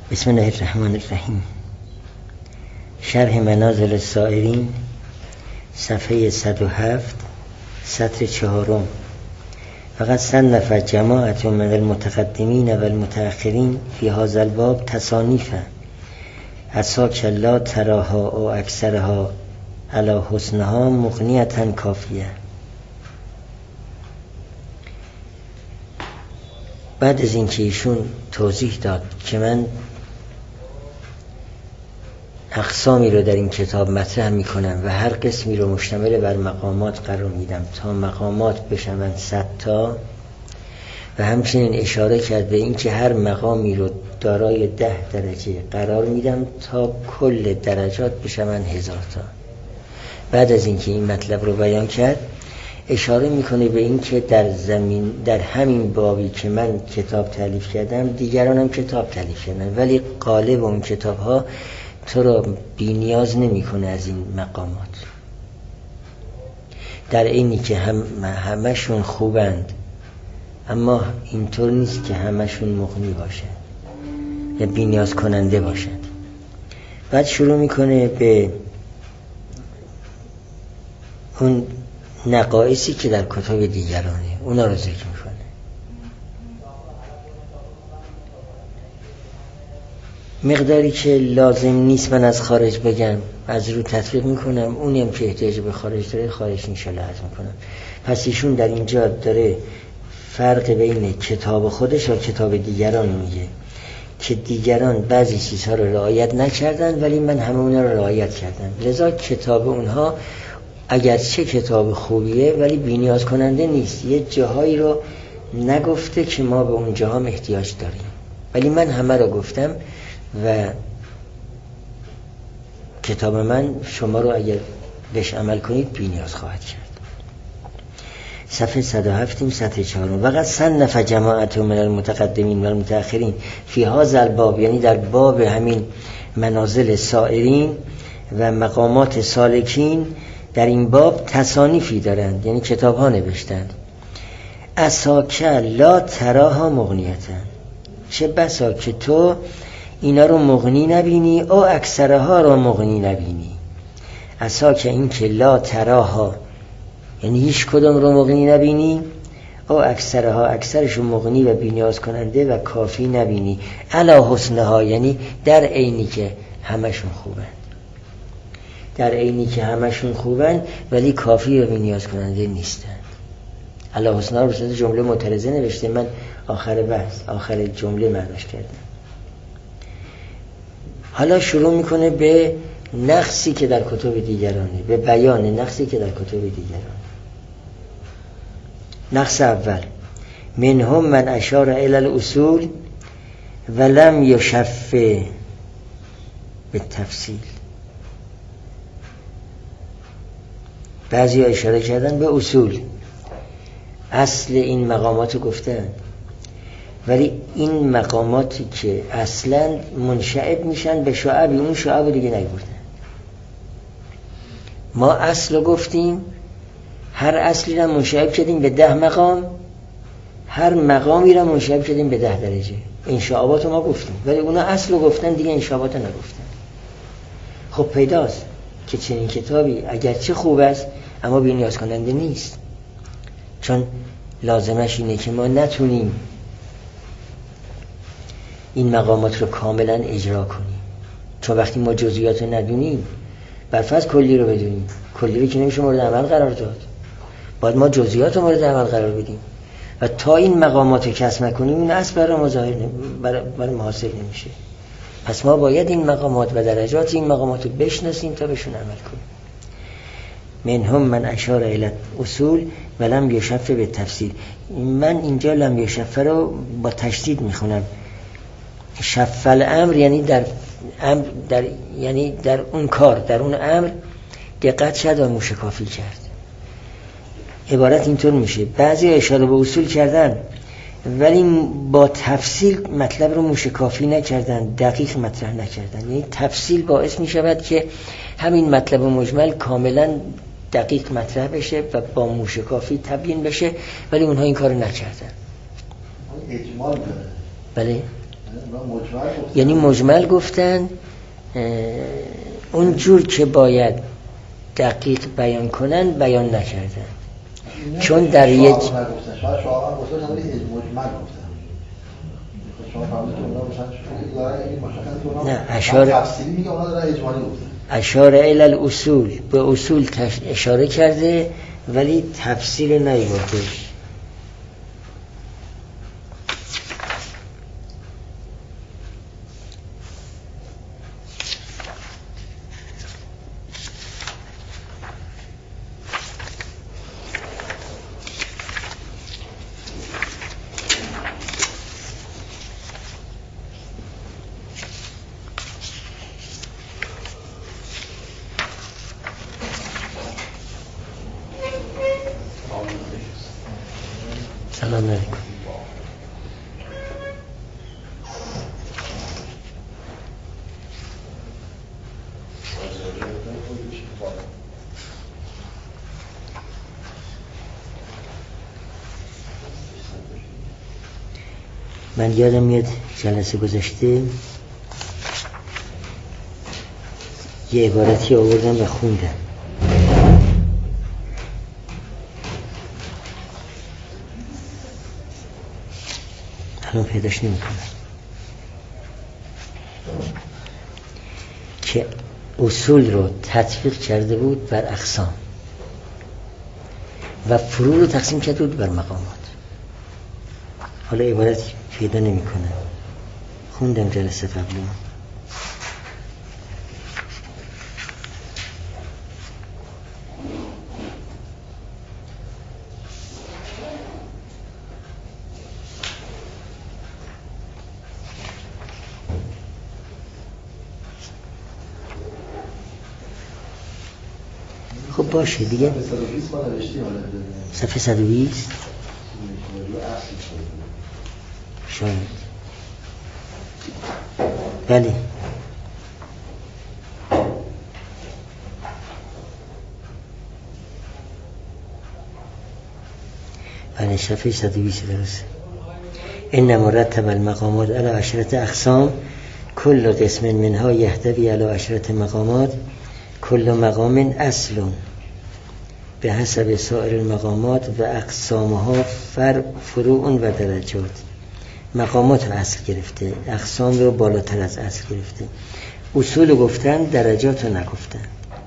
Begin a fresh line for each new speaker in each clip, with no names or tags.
بسم الله الرحمن الرحیم. شرح منازل السائرین، صفحه 107، سطر 4. فقط صنف جماعت من المتقدمین و المتأخرین فی هذا الباب تصانیفا عساک لا تراها او اکثرها علی حسنها مغنیة کافیه. بعد از اینکه ایشون توضیح داد که من اقسامی رو در این کتاب مطرح میکنم و هر قسمی رو مشتمل بر مقامات قرار میدم تا مقامات بشوند 100 تا، و همچنین اشاره کرد به این که هر مقامی رو دارای 10 درجه قرار میدم تا کل درجات بشوند 1000 تا. بعد از اینکه این مطلب رو بیان کرد اشاره میکنه به این که در همین بابی که من کتاب تالیف کردم دیگران هم کتاب تالیف کردن، ولی قالب اون کتاب ها تو را بی نیاز نمی کنه از این مقامات، در اینی که همشون خوبند، اما اینطور نیست که همشون مغنی باشند یا بی نیاز کننده باشند. بعد شروع میکنه به اون نقایصی که در کتاب دیگرانه، اونا رو ذکر میکنه. مقداری که لازم نیست من از خارج بگم از رو تطبیق میکنم، اونی هم که احتیاج به خارج داره خارج انشالله عرض میکنم. پس ایشون در اینجا داره فرق بین کتاب خودش و کتاب دیگران میگه که دیگران بعضی چیزها رو رعایت نکردن ولی من همه اونها رو رعایت کردم، لذا کتاب اونها اگرچه کتاب خوبیه ولی بی‌نیاز کننده نیست. یه جاهایی رو نگفته که ما به اون جاها احتیاج داریم، ولی من همه رو گفتم و کتاب من شما رو اگر بهش عمل کنید بی‌نیاز خواهد کرد. صفحه 107 سطر 4. وقد صنف جماعت من المتقدمین و المتأخرین فی هذا الباب، یعنی در باب همین منازل سائرین و مقامات سالکین، در این باب تصانیفی دارند، یعنی کتاب ها نوشتند. عساک لا تراها مغنیتن، چه بسا که تو اینا رو مغنی نبینی او اکثرها رو مغنی نبینی. عساک این که لا تراها یعنی هیچ کدوم رو مغنی نبینی، او اکثرها اکثرشو مغنی و بی‌نیاز کننده و کافی نبینی. علی حسنها یعنی در عینی که همشون خوبن، در عینی که همشون خوبن ولی کافی و بی‌نیاز کننده نیستن. علی حسنها رو به جمله معترضه نوشته، من آخر بحث آخر جمله معناش کردم. حالا شروع میکنه به نقصی که در کتب دیگرانه، به بیان نقصی که در کتب دیگرانه. نقص اول، منهم من اشار الی الاصول ولم یشفع بالتفصیل. بعضی ها اشاره کردن به اصول، اصل این مقامات رو گفتن، ولی این مقاماتی که اصلا منشعب میشن به شعبی، اون شعب دیگه نگفتن. ما اصل رو گفتیم، هر اصلی رو منشعب کردیم به 10 مقام، هر مقامی رو منشعب کردیم به 10 درجه. این شعبات رو ما گفتیم، ولی اونا اصل رو گفتن دیگه این شعبات رو نگفتن. خب پیداست که چنین کتابی اگرچه خوب است اما بی‌نیاز کننده نیست، چون لازمش اینه که ما نتونیم این مقامات رو کاملا اجرا کنیم، چون وقتی ما جزئیات رو ندونیم، برفرض کلی رو بدونیم، کلی رو که نمیشه مورد عمل قرار داد، باید ما جزئیات رو مورد عمل قرار بدیم و تا این مقامات رو کسب نکنیم این اصل برای محاسب نمیشه. پس ما باید این مقامات و درجات این مقامات رو بشناسیم تا بهشون عمل کنیم. منهم من اشار الی اصول ولم یشفع بالتفصیل. من اینجا لم یشفع رو با تشدید میخونم. شفع الامر یعنی در اون کار، در اون امر دقت شد و موشکافی کرد. عبارت اینطور میشه. بعضی اشاره به اصول کردن ولی با تفصیل مطلب رو موشکافی نکردن، دقیق مطرح نکردن. یعنی تفصیل باعث میشود که همین مطلب مجمل کاملا دقیق مطرح بشه و با موشکافی تبیین بشه، ولی اونها این کارو نکردن.
اجمال داره.
بله یعنی مجمل گفتن، اون جور که باید دقیق بیان کنن بیان نکردن، چون در یک نه اشاره الی الاصول، به اصول اشاره کرده ولی تفصیل نیاورده. سلام علیکم. من یادم میاد جلسه گذشته یه عبارتی آوردم و خوندم، الان پیداش نمی‌کنم، که اصول رو تطبیق کرده بود بر اقسام و فروع رو تقسیم کرده بود بر مقامات. حالا عبارتی پیدا نمی‌کنم، خوندم جلسه قبلی. خب باشه دیگه. صفحه 120 شاید. بله بله صفحه 120 درسته. ان مرتب المقامات علی 10 اقسام کل قسم منها یحتوی علی 10 مقامات کل مقام اصل به حسب سایر المقامات و اقسامها فروع و درجات. مقامات رو اصل گرفته، اقسام رو بالاتر از اصل گرفته. اصول گفتن، درجات رو نگفتن.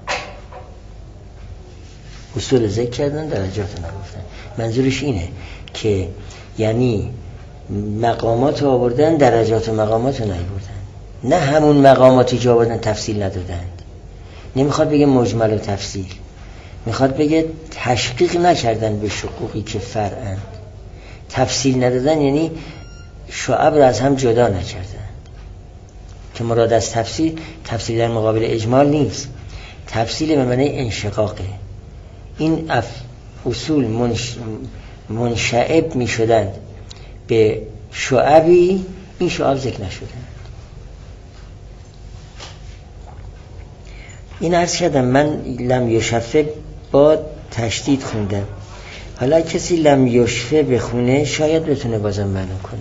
اصول ذکر کردن، درجات رو نگفتن. منظورش اینه که یعنی مقامات رو آوردن، درجات و مقامات رو نیاوردن. نه همون مقاماتی که آوردن تفصیل ندادند. نمیخواد بگه مجمل و تفصیل، میخواد بگه تشقیق نکردن به شقوقی که فرعن. تفصیل ندادن یعنی شعب رو از هم جدا نکردن، که مراد از تفصیل در مقابل اجمال نیست. تفصیل به معنی انشقاقه. این اصول منشعب می شدند به شعبی، این شعب ذکر نشدند. این عرض کردم من لم یشفه با تشدید خوندم. حالا کسی لم یشفه بخونه شاید بتونه بازم معلوم کنه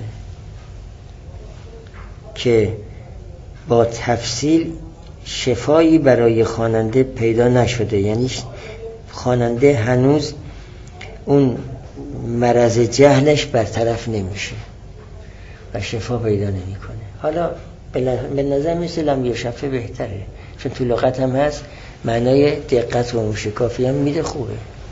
که با تفصیل شفایی برای خواننده پیدا نشده، یعنی خواننده هنوز اون مرض جهلش برطرف نمیشه و شفا پیدا نمیکنه. حالا به نظر مثل لم یشفه بهتره، چون تو لغت هم هست، معنای دقت و موشکافی هم میده، خوبه.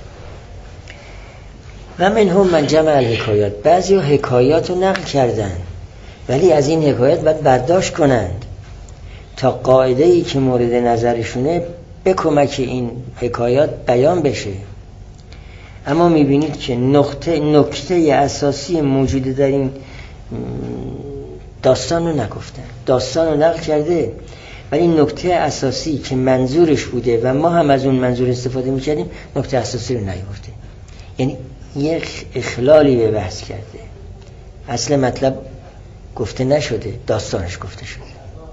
و منهم من جمع الحکایات، بعضی حکایات رو نقل کردن ولی از این حکایات باید برداشت کنند تا قاعده‌ای که مورد نظرشونه به کمک این حکایات بیان بشه. اما میبینید که نکته اساسی موجوده در این داستان رو نگفتن. داستان رو نقل کرده ولی نکته اساسی که منظورش بوده و ما هم از اون منظور استفاده میکردیم نکته اساسی رو نیاورده. یعنی یک اخلالی به بحث کرده. اصل مطلب گفته نشده، داستانش گفته شده.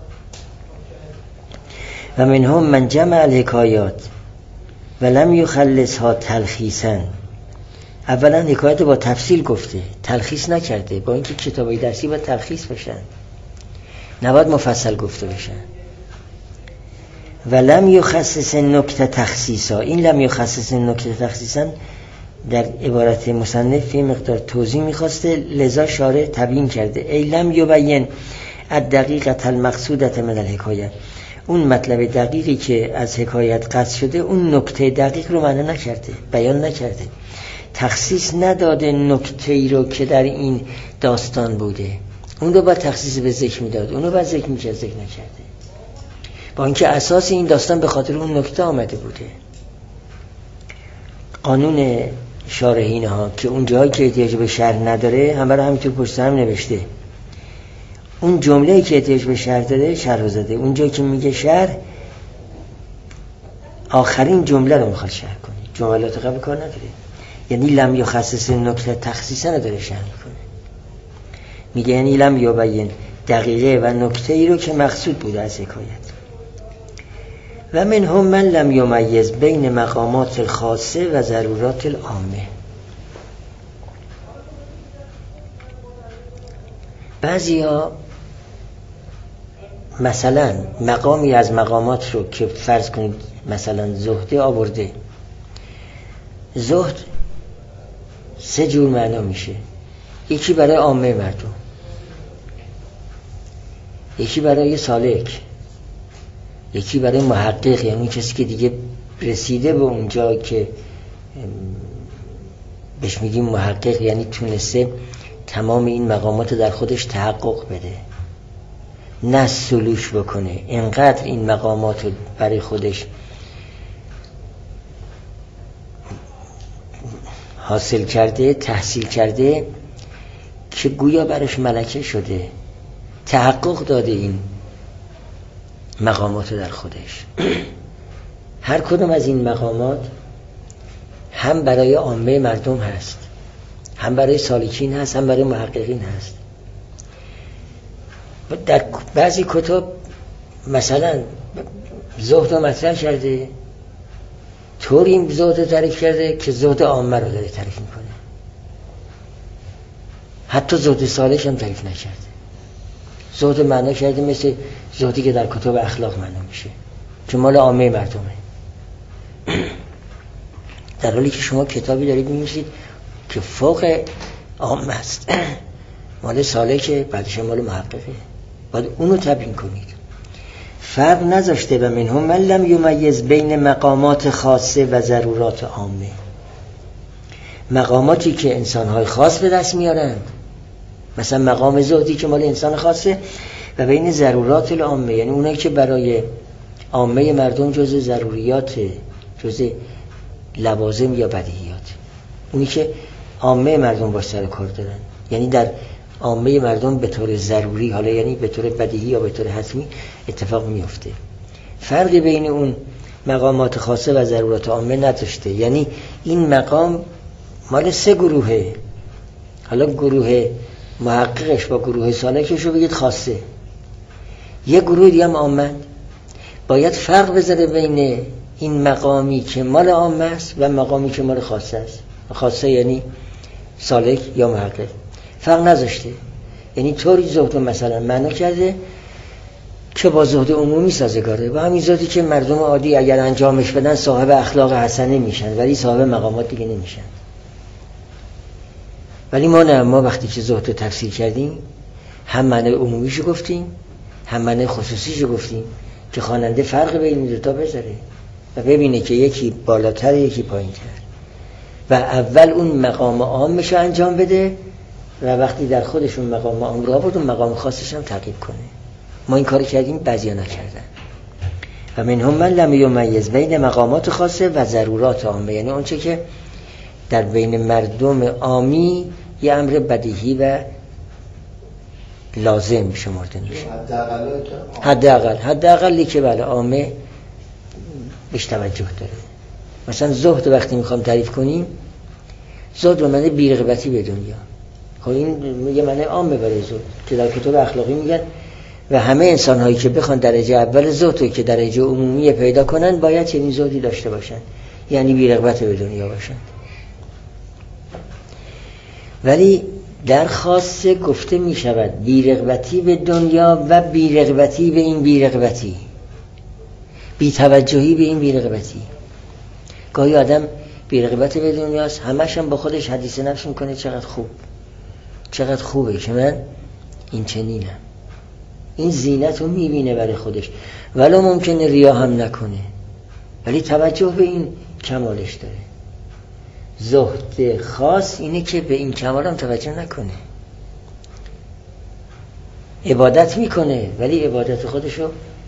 و منهم من جمع الحکایات ولم یخلصها تلخیصا. اولا حکایت با تفصیل گفته، تلخیص نکرده، با اینکه کتابای درسی باید تلخیص بشن. نباید مفصل گفته بشن. و لم یخصص نکته تخصیصا، این لم یخصص نکته تخصیصا در عبارت مصنف یه مقدار توضیح میخواسته، لذا شارح تبیین کرده. ای لم یبین الدقیقة المقصودة من الحکایه، اون مطلب دقیقی که از حکایت قصد شده اون نکته دقیق رو معنی نکرده، بیان نکرده، تخصیص نداده نکته‌ای رو که در این داستان بوده، اون رو با تخصیص به ذکر میداد، اون رو با ذکر میکرد، ذکر نکرده، با اینکه اساس این داستان به خاطر اون نکته آمده بوده. قانون شارحین ها که اون جایی که احتیاج به شرح نداره همه رو همینطور پشت هم نوشته، اون جمله‌ای که احتیاج به شرح داره شرح زده، اون جایی که میگه شرح آخرین جمله رو میخواد شرح کنه، جملات قبل کار نداره. یعنی لم یخصص نکته تخصیصا نداره شرح کنه، میگه یعنی لم یبین دقیقه و نکته‌ای رو که مقصود بوده از حکایت. و منهم من لم یمیز بین مقامات الخاصه و ضرورات العامه. بعضیا مثلا مقامی از مقامات رو که فرض کنید مثلا زهد آورده، زهد 3 جور معنا میشه، یکی برای عامه مردم، یکی برای سالک، یکی برای محقق، یعنی کسی که دیگه رسیده به اونجا که بهش میگیم محقق، یعنی تونسته تمام این مقامات در خودش تحقق بده، نه سلوش بکنه، اینقدر این مقامات رو برای خودش حاصل کرده، تحصیل کرده که گویا برش ملکه شده، تحقق داده این مقامات در خودش. هر کدوم از این مقامات هم برای عامه مردم هست، هم برای سالکین هست، هم برای محققین هست. در بعضی کتب مثلا زهد رو مطرح کرده، طور این زهد رو تعریف کرده که زهد عامه رو داره تعریف میکنه، حتی زهد سالک هم تعریف نکرده، زهد معنا کرده مثل زهدی که در کتب اخلاق معنا میشه که مال عامه مردمه، در حالی که شما کتابی دارید می‌نویسید که فوق عامه است، مال سالکه، بعدش مال محققه، باید اونو تبیین کنید. فرق نذاشته. و منهم من لم یمیز بین مقامات خاصه و ضرورات عامه، مقاماتی که انسان‌های خاص به دست میارند، مثلا مقام زهدی که مال انسان خاصه، و بین ضرورات العامه، یعنی اونایی که برای عامه مردم جزء ضروریات، جزء لوازم یا بدیهیات، اونی که عامه مردم باش سر کار دارن، یعنی در عامه مردم به طور ضروری، حالا یعنی به طور بدیهی یا به طور حتمی اتفاق میفته. فرقی بین اون مقامات خاصه و ضرورات عامه نداشته. یعنی این مقام مال 3 گروهه، حالا گروه محققش با گروه سالکش رو بگید خاصه، یه گروه دیگه هم عامه. باید فرق بذاره بین این مقامی که مال عامه است و مقامی که مال خاصه است. خاصه یعنی سالک یا محقق، فرق نذاشته. یعنی طوری زهد مثلا معنا کرده که با زهد عمومی سازگاره، با همین زهدی که مردم عادی اگر انجامش بدن صاحب اخلاق حسنه میشن ولی صاحب مقامات دیگه نمیشن. ولی ما وقتی که زهد رو تفسیر کردیم هم معنی عمومیشو گفتیم هم معنی خصوصیشو گفتیم که خواننده فرق بین این دوتا بذاره و ببینه که یکی بالاتر یکی پایین‌تر، و اول اون مقام عامشو انجام بده و وقتی در خودشون مقام عام رو آورد اون مقام خاصش هم تعقیب کنه. ما این کاری کردیم، بعضیا نکردن. و منهم من لم یمیز بین مقامات خاصه و ضرورات عامه، یعنی اون چه که در بین مردم عامی یه امر بدیهی و لازم شمرده میشه، حداقلی که بله عامه بهش توجه داره. مثلا زهد وقتی میخوام تعریف کنیم، زهد به معنی بی‌رغبتی به دنیا، خب این یه معنی عامه برای زهد که در کتب اخلاقی میگن و همه انسان هایی که بخوان درجه اول زهد رو که درجه عمومی پیدا کنن باید چنین زهدی داشته باشن، یعنی بی‌رغبت به دنیا باشن. ولی در خاصه گفته می شود بی‌رغبتی به دنیا و بی‌رغبتی به این بی‌رغبتی، بی‌توجهی به این بی‌رغبتی. گاهی آدم بی‌رغبت به دنیاست، همش هم با خودش حدیث نفس میکنه چقدر خوبه که من این چنینم. این زینت رو میبینه برای خودش، ولو ممکنه ریا هم نکنه، ولی توجه به این کمالش داره. زهد خاص اینه که به این کمال هم توجه نکنه. عبادت میکنه ولی عبادت خودشو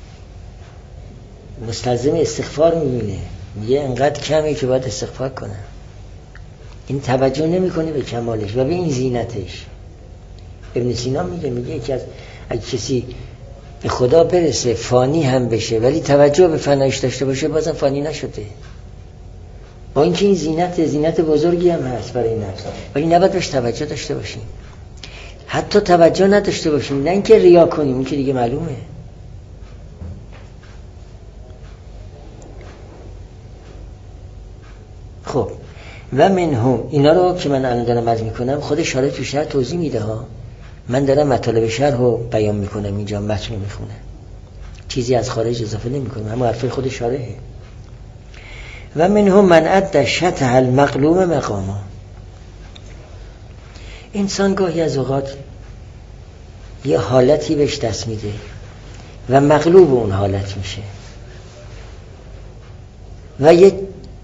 مستلزم استغفار میبینه، میگه انقدر کمه که باید استغفار کنه. این توجه نمیکنه به کمالش و به این زینتش. ابن سینا میگه که اگه کسی به خدا برسه فانی هم بشه ولی توجه به فنایش داشته باشه بازم فانی نشده، با اینکه این زینت بزرگی هم هست برای نفس، ولی نباید بهش توجه داشته باشیم. حتی توجه نداشته باشیم، نه اینکه ریا کنیم، این که دیگه معلومه. خب و منهم، اینا رو که من الان دارم عرض میکنم خود شارح تو شرح توضیح میده ها، من دارم مطالب شرح رو بیان میکنم اینجا، متن میخونم، چیزی از خارج اضافه نمیکنم، همون حرفای خود شارحه. و منهم من عد شطح المقلوم مقاما. انسان گاهی از اوقات یه حالتی بهش دست میده و مغلوب اون حالت میشه و یه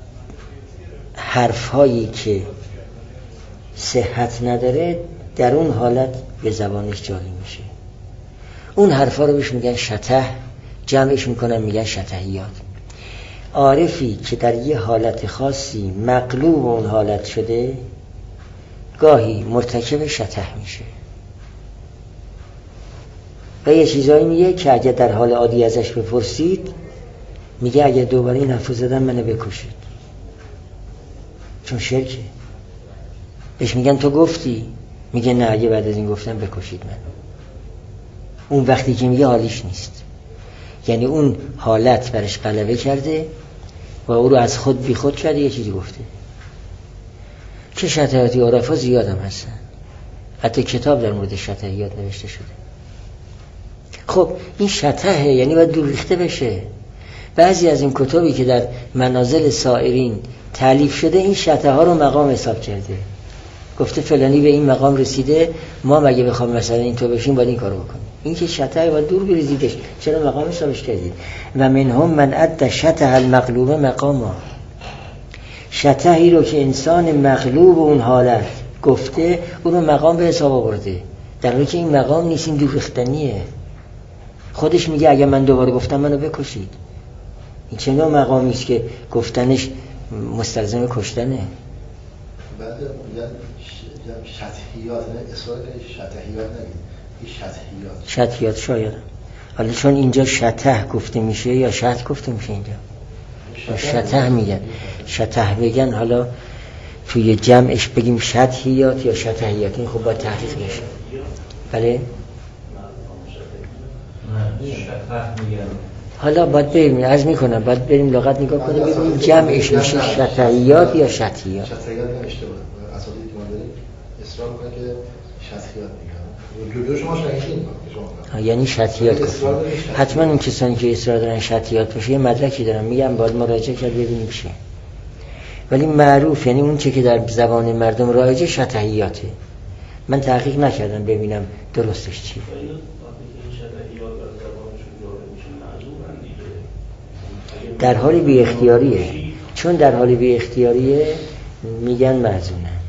حرفهایی که صحت نداره در اون حالت به زبانش جاری میشه. اون حرفا رو بهش میگن شطح، جمعش میکنن میگن شطحیات. عارفی که در یه حالت خاصی مغلوب اون حالت شده گاهی مرتکب شطح میشه و یه چیزایی میگه که اگه در حال عادی ازش بپرسید میگه اگه دوباره این حرفو زدن منو بکشید، چون شرکه. بهش میگن تو گفتی، میگه نه اگه بعد از این گفتم بکشید من. اون وقتی که میگه حالیش نیست، یعنی اون حالت برش غلبه کرده و او رو از خود بی خود کرده، یه چیزی گفته. که شطحیاتی عرفا زیاد هم هستن، حتی کتاب در مورد شطحیات نوشته شده. خب این شطحه، یعنی باید دور ریخته بشه. بعضی از این کتابی که در منازل سائرین تالیف شده این شطحه ها رو مقام حساب کرده، گفته فلانی به این مقام رسیده، ما مگه بخوام مثلا این تو بشیم باید این کارو بکنیم. این که شطحه باید دور بریزیدش، چرا مقام حسابش کردید؟ و منهم من عد شطح المقلوب مقاما. شطحی رو که انسان مغلوب اون حالت گفته اون رو مقام به حساب آورده، در حالی که این مقام نیست، این دور ریختنیه. خودش میگه اگه من دوباره گفتم منو بکشید. این چه نوع مقامی است که گفتنش مستلزم کشتنه؟
بعد میگن شطحیات، نه اصرار کنید شطحیات نگید، این شطحیات.
شطحیات شاید. حالا چون اینجا شطح گفته میشه یا شطح گفته میشه اینجا؟ شطح میگن. شطح بگن حالا توی جمعش بگیم شطحیات یا شطحیات، این خب باید تحقیق بشه. بله؟ حالا باید بریم، عرض میکنم باید بریم لغت نگاه کنیم ببینیم جمعش میشه شطحیات یا شطحیات.
شطحیات هم اشتباه، اساتید که ما داریم اصرار میکنه که شطحیات میگن. دو شما شنیدین شما.
یعنی شطحیات گفتیم. حتما اون کسانی که اصرار دارن شطحیات باشه یه مدرکی دارن، میگم باید مراجعه کرد ببینیم چیه. ولی معروف یعنی اون چه که در زبان مردم رایجه شطحیاته. من تحقیق نکردم ببینم درستش چیه. در حال بی اختیاریه، چون در حال بی اختیاریه میگن معزونند.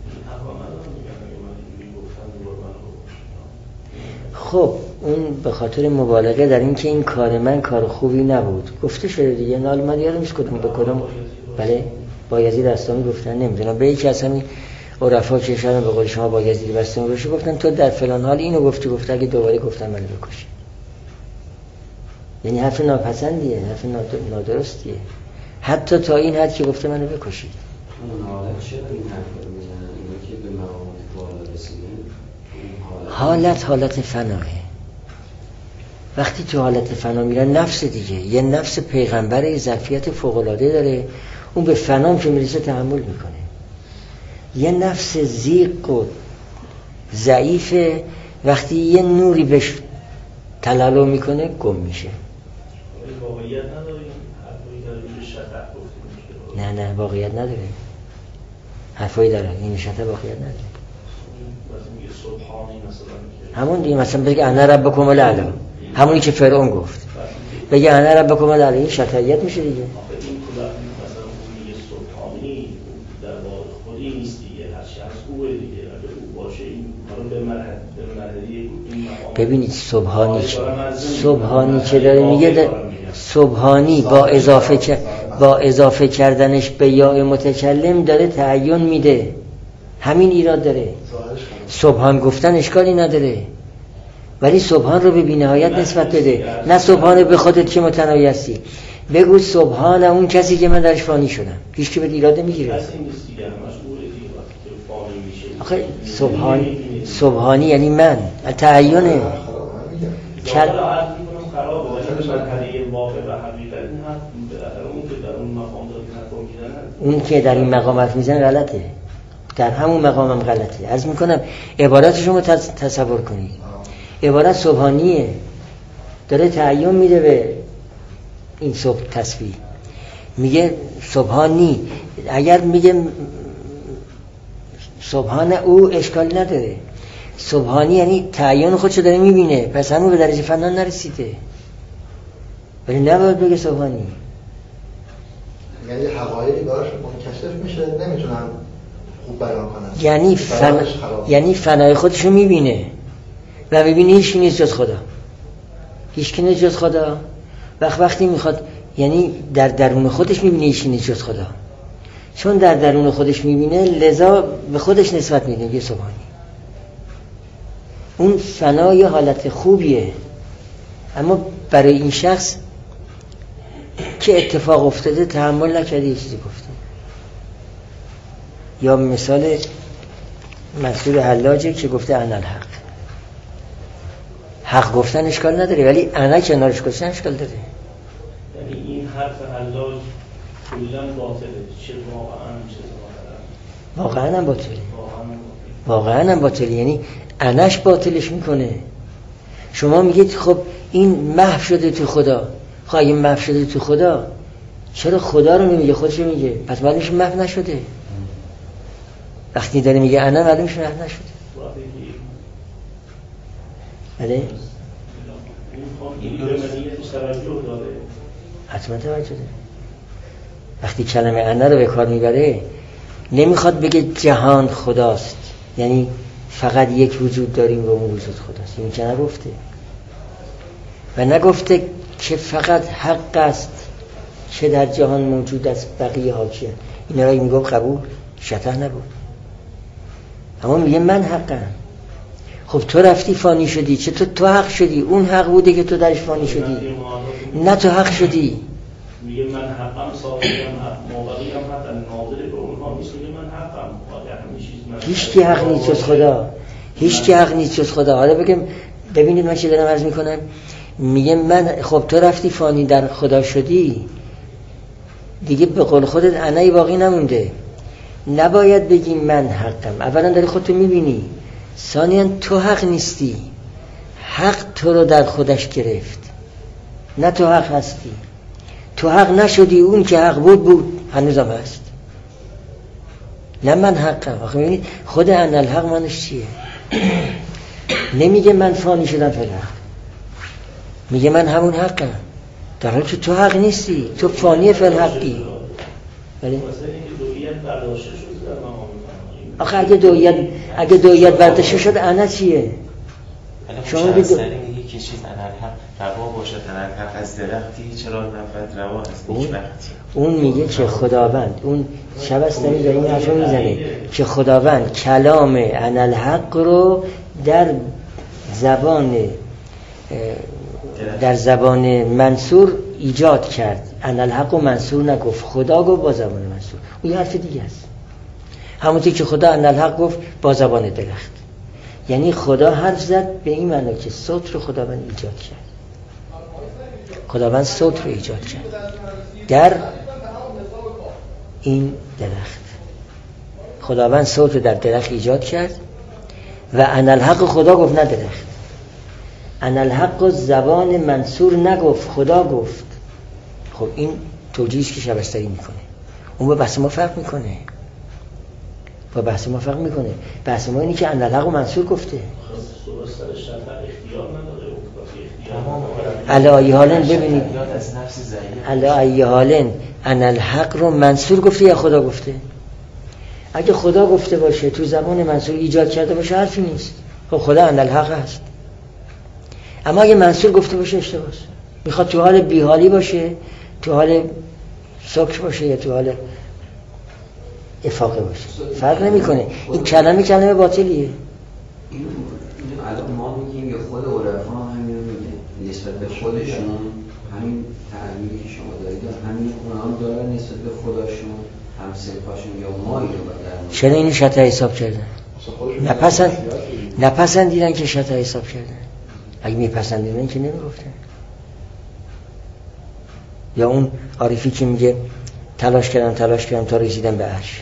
خب اون به خاطر مبالغه در این که این کار من کار خوبی نبود گفته شده دیگه. نال من یادم نیست کدوم به کدوم. بله بایزید بستامی گفتن، نمیدونم به یکی از همین عرفا که شدن به قول شما بایزید بستامی باشه گفتن تو در فلان حال اینو گفته اگه دوباره گفتن منو بکشی. یعنی حرف ناپسندیه، حرف نادرستیه، حتی تا این حد که گفته منو بکشید.
اون حالت چرا این حرف رو میزنن؟ اینا که به مقامات بالا رسیدن،
حالت فناه. وقتی تو حالت فنا میرن نفس دیگه، یه نفس پیغمبر ظرفیت فوق‌العاده داره، اون به فنام که میرسه تحمل میکنه. یه نفس زیق و ضعیفه، وقتی یه نوری بهش تلالو میکنه گم میشه.
واقعیت نداره این حرفایی داره به شطح گفته میشه؟
نه واقعیت نداره، حرفایی داره، این شطح واقعیت نداره.
مثلا میگه سبحانی مثلا
همون دیگه، مثلا بگه انا ربکم الاعلی، همونی که فرعون گفت بگه انا ربکم الاعلی، این شطحیت میشه دیگه.
این کلا مثلا اون میگه سبحانی در واقع خودی نیست دیگه، هر شخص اوه دیگه، اگه او باشه این حالا به مرحله این مقام.
ببینید سبحانی که داره میگه، سبحانی با اضافه کردنش به یاء متکلم داره تعین میده، همین ایراد داره. سبحان گفتن اشکالی نداره، ولی سبحان رو به بی‌نهایت نسبت بده، نه سبحان به خودت که متناهی هستی. بگو سبحان اون کسی که من درش فانی شدم، هیچ کی به ایراد نمیگیره. آخه سبحانی یعنی من، تعینه. اون که در این مقام حرف میزنه غلطه، در همون مقام هم غلطه. عرض میکنم عبارت شما تصور کنید، عبارت سبحانیه، داره تعین میده به این تسبیح، میگه سبحانی. اگر میگه سبحان او اشکال نداره، سبحانی یعنی تعین خودشو داره میبینه، پس همون به درجه فنان نرسیده، ولی نباید بگه سبحانی.
یعنی حقایقی براش منکشف میشه، نمیتونن خوب بیان کنن.
یعنی فنای خودشو میبینه و میبینه هیچ کی نیست جز خدا، هیچ کی نیست جز خدا. وقتی میخواد، یعنی در درون خودش میبینه هیچ کی نیست جز خدا، چون در درون خودش میبینه لذا به خودش نسبت میده یه سبحانی. اون فنا یه حالت خوبیه، اما برای این شخص که اتفاق افتاده تحمل نکرده یه چیزی گفته. یا مثال منصور حلاجه که گفته انا الحق، حق گفتن اشکال نداره، ولی انا کنارش گفتن اشکال داره.
یعنی این حرف حلاج کلاً باطله، چه
واقعاً هم باطله، یعنی اناش باطلش میکنه. شما میگید خب این محو شده تو خدا، خب اگه محو شده تو خدا چرا خدا رو نمیگه، خودش میگه، پس معلومش محو نشده. وقتی داره میگه انا معلومش محو نشده. بله؟ حتما توجه داره. وقتی کلمه انا رو به کار میبره نمیخواد بگه جهان خداست، یعنی فقط یک وجود داریم و اون وجود خداست، این که نگفته. و نگفته که فقط حق است که در جهان موجود است، بقیه حاکیه. این رای میگم قبول، شطح نبود. اما میگه من حقم. خب تو رفتی فانی شدی، چه تو حق شدی؟ اون حق بوده که تو درش فانی شدی، نه تو حق شدی.
میگه من حقم، صاحبم موقعی هم حتی ناظر به اونها نیست، میگه من حقم.
هیچ کی حق نیست جز خدا، هیچ کی حق نیست جز خدا. حالا بگم ببینید من چه دارم عرض میکنم. میگه من، خب تو رفتی فانی در خدا شدی دیگه، به قول خودت انای باقی نمونده. نباید بگی من حقم. اولا داری خودتو میبینی، ثانیاً تو حق نیستی، حق تو رو در خودش گرفت، نه تو حق هستی. تو حق نشدی، اون که حق بود هنوزم هست، نه من حقم. آخه ببینید خود ان الحق منش چیه؟ نمیگه من فانی شدم فی الحق، میگه من همون حقم، در حالی که تو حق نیستی، تو فانی فی الحقی. بله؟ آخه اگه دویت برداشته شد انا چیه؟
شما بگید میگه که چیز انالحق روا باشه، انالحق از درختی چرا نفت روا از هیچ وقتی.
اون میگه که خداوند، اون شبستانی داره این حرفو میزنه که خداوند کلام انالحق رو در زبان منصور ایجاد کرد. انالحق و منصور نگفت، خدا گفت با زبان منصور. اون یه حرف دیگه است. همونطور که خدا انالحق گفت با زبان درخت، یعنی خدا حرف زد به این معنی که صوت رو خداوند ایجاد کرد. خداوند صوت رو ایجاد کرد در این درخت. خداوند صوت رو در درخت ایجاد کرد و انالحق خدا گفت نه درخت. انالحق زبان منصور نگفت، خدا گفت. خب این توجیهش که شبستری میکنه، اون با بحث ما فرق میکنه. بحث ما اینه که انالحق و منصور گفته. علی ای حالن ببینید، علی ای حالن انالحق رو منصور گفته یا خدا گفته؟ اگه خدا گفته باشه تو زبان منصور ایجاد کرده باشه حرفی نیست. خب خدا انالحق هست. اما اگه منصور گفته باشه اشتباهه. میخواد تو حال بیحالی باشه، تو حال سکر باشه یا تو حال افاقه باشه، فرق نمیکنه. این کلمه باطلیه.
الان ما میگیم یا خود عرفا همین رو میگه نسبت به خودشون، همین تعلیمی که شما دارید همین اونام دارن نسبت به خودشون هم صفاشون، یا ما اینو بدن.
چرا اینو شطح حساب کردن؟ نپسندیدن که شطح حساب کردن. اگه میپسندیدن که نمیگفتن. یا اون عارفی که میگه تلاش کردم تا رسیدم به عرش.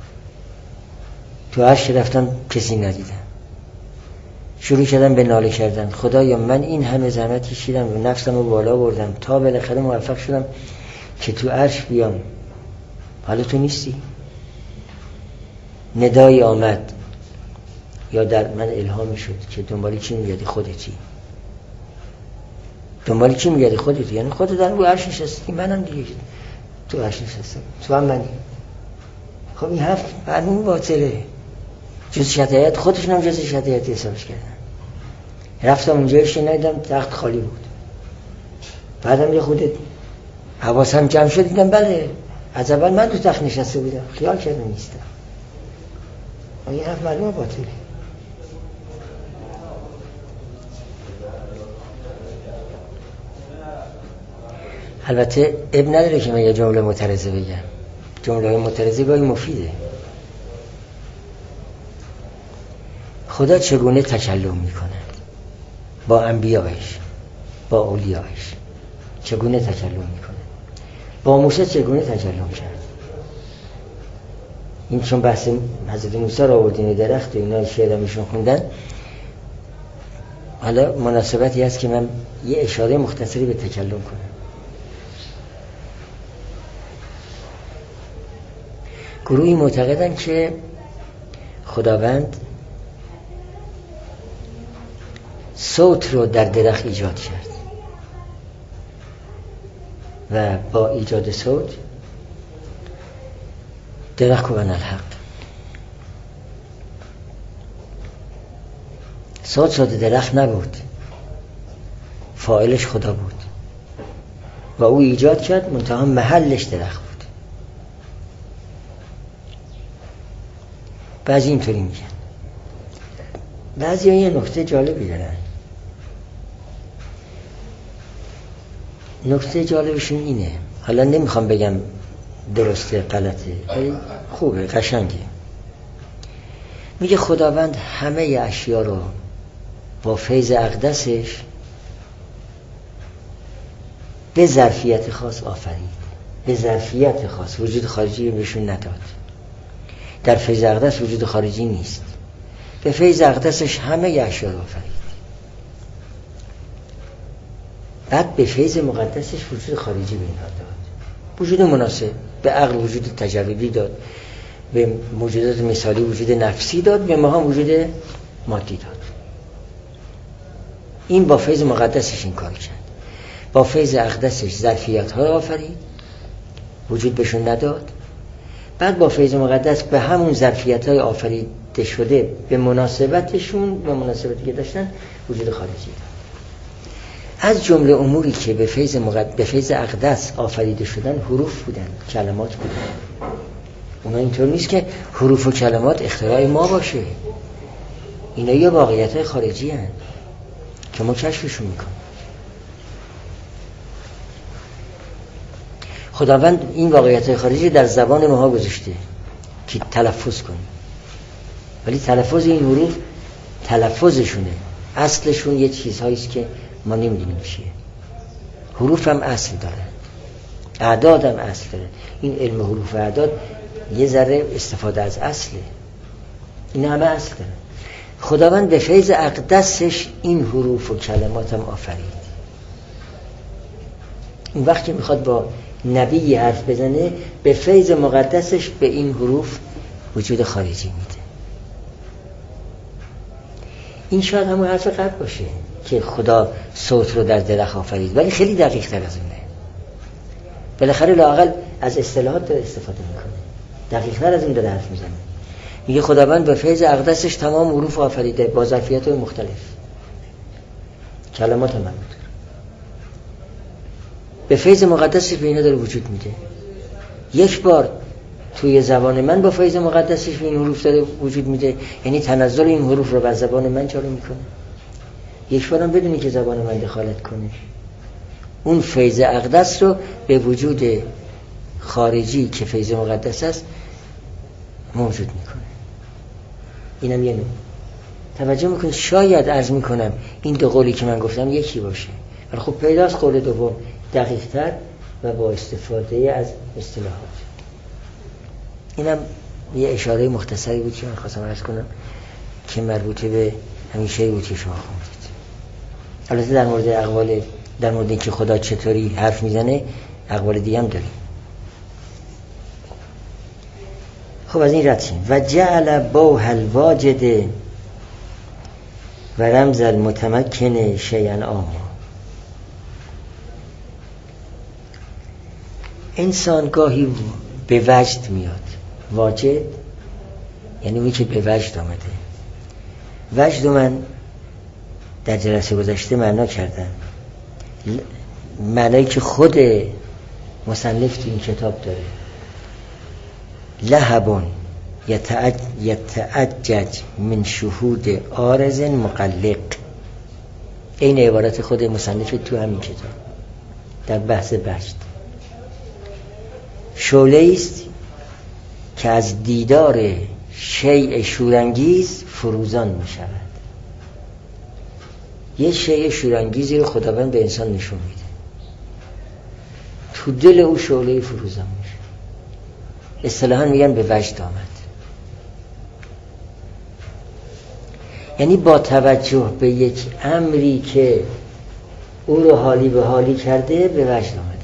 تو عرش رفتم کسی ندیدم. شروع کردم به ناله کردن، خدایا من این همه زحمت کشیدم و نفسم رو بالا بردم تا بالاخره موفق شدم که تو عرش بیام، حالا تو نیستی. ندایی آمد یا در من الهامی شد که دنبالی چی میگردی؟ خودتی. دنبالی چی میگردی؟ خودتی. یعنی خودت در رو عرش نشستی، منم دیگه تو عرش نشستم، تو هم منی. خب این حرف معلوم باطله. جز شطحیت خودشون هم جز شطحیت حسابش کردن. رفتم اونجا شنیدم تخت خالی بود. بعدم یه خودت حواسم جمع شد دیدم بله از اول من تو تخت نشسته بودم، خیال کردم نیستم. این حرف معلومه باطله. البته اب نداره که من یه جمله معترضه بگم. جمله معترضه گاهی مفیده. خدا چگونه تکلم میکند با انبیایش، با اولیایش؟ چگونه تکلم میکنه؟ با موسی چگونه تکلم کرد؟ این چون بحث حضرت موسی را آوردین درخت و اینا شعر میشون خوندن، حالا مناسبتی هست که من یه اشاره مختصری به تکلم کنم. گروهی معتقدن که خداوند صوت رو در درخت ایجاد کرد و با ایجاد صوت درخت کو انالحق. صوت درخت نبود، فاعلش خدا بود و او ایجاد کرد، منتها محلش درخت بود. بعضی اینطوری میگن. بعضی یه نکته جالبی دارن. نکته جالبشون اینه، حالا نمیخوام بگم درسته غلطه، خوبه قشنگه. میگه خداوند همه اشیا رو با فیض اقدسش به ظرفیت خاص آفرید. به ظرفیت خاص، وجود خارجی بهشون نداد. در فیض اقدس وجود خارجی نیست. به فیض اقدسش همه اشیا رو آفرید. بعد به فیض مقدسش وجود خارجی به اینها داد. وجود مناسب، به عقل وجود تجربی داد، به موجودات مثالی وجود نفسی داد، به ما هم وجود مادی داد. این با فیض مقدسش این کار کرد. با فیض اقدسش ظرفیت ها آفرید، وجود بهشون نداد. بعد با فیض مقدس به همون ظرفیت های آفریده شده به مناسبتشون، به مناسبتی که داشتن، وجود خارجی داد. از جمله اموری که به فیض اقدس آفریده شدن حروف بودن، کلمات بودن. اونا اینطور نیست که حروف و کلمات اختراع ما باشه. اینا یه واقعیت خارجی هستند که ما کشفشون میکنیم. خداوند این واقعیت خارجی در زبان ماها گذاشته که تلفظ کنیم، ولی تلفظ این حروف تلفظشونه، اصلشون یه چیزهاییست که ما نمیدونیم چیه. حروف هم اصل داره، اعداد هم اصل داره. این علم حروف و اعداد یه ذره استفاده از اصله. این همه اصل داره. خداوند به فیض اقدسش این حروف و کلمات هم آفرید. اون وقت که میخواد با نبی حرف بزنه به فیض مقدسش به این حروف وجود خارجی میده. این شاید همون حرف قبل باشه که خدا صوت رو در درخت آفرید، ولی خیلی دقیق تر از اونه. بالاخره لااقل از اصطلاحات داره استفاده میکنه، دقیق تر از این داره حرف میزنه. میگه خداوند به فیض اقدسش تمام حروف آفریده با ظرفیت‌های مختلف، کلمات هم بود. به فیض مقدسش به اینا داره وجود میده. یک بار توی زبان من با فیض مقدسش به این حروف داره وجود میده، یعنی تنزل این حروف رو بر زبان من جاری میکنه. یک بارم بدونی که زبان من دخالت کنه، اون فیض اقدس رو به وجود خارجی که فیض مقدس است موجود میکنه. اینم یه نوع. توجه میکنید شاید عرض میکنم این دو قولی که من گفتم یکی باشه، ولی خب پیداست قول دوم دقیق تر و با استفاده از اصطلاحات. اینم یه اشاره مختصری بود که من خواستم عرض کنم که مربوطه به همین شیء بود که شما خوندید. البته در مورد اقوال، در مورد اینکه خدا چطوری حرف میزنه اقوال دیگه هم داریم. خب از این رد شیم. و جعل بوح الواجد و رمز المتمکن شیئا آما. انسان گاهی به وجد میاد. واجد یعنی اونی که به وجد آمده. وجد من در جلسه گذشته معنا کردم، معنایی که خود مصنف تو این کتاب داره. لهبون یتعجج من شهود عارض مقلق. این عبارت خود مصنف تو همین کتاب در بحث وجد. شعله است که از دیدار شیء شورانگیز فروزان می شود. یه شیء شورانگیزی رو خداوند به انسان نشون میده، تو دل او شعله فروزان میشه. اصطلاحاً میگن به وجد آمد. یعنی با توجه به یک امری که او رو حالی به حالی کرده به وجد آمده.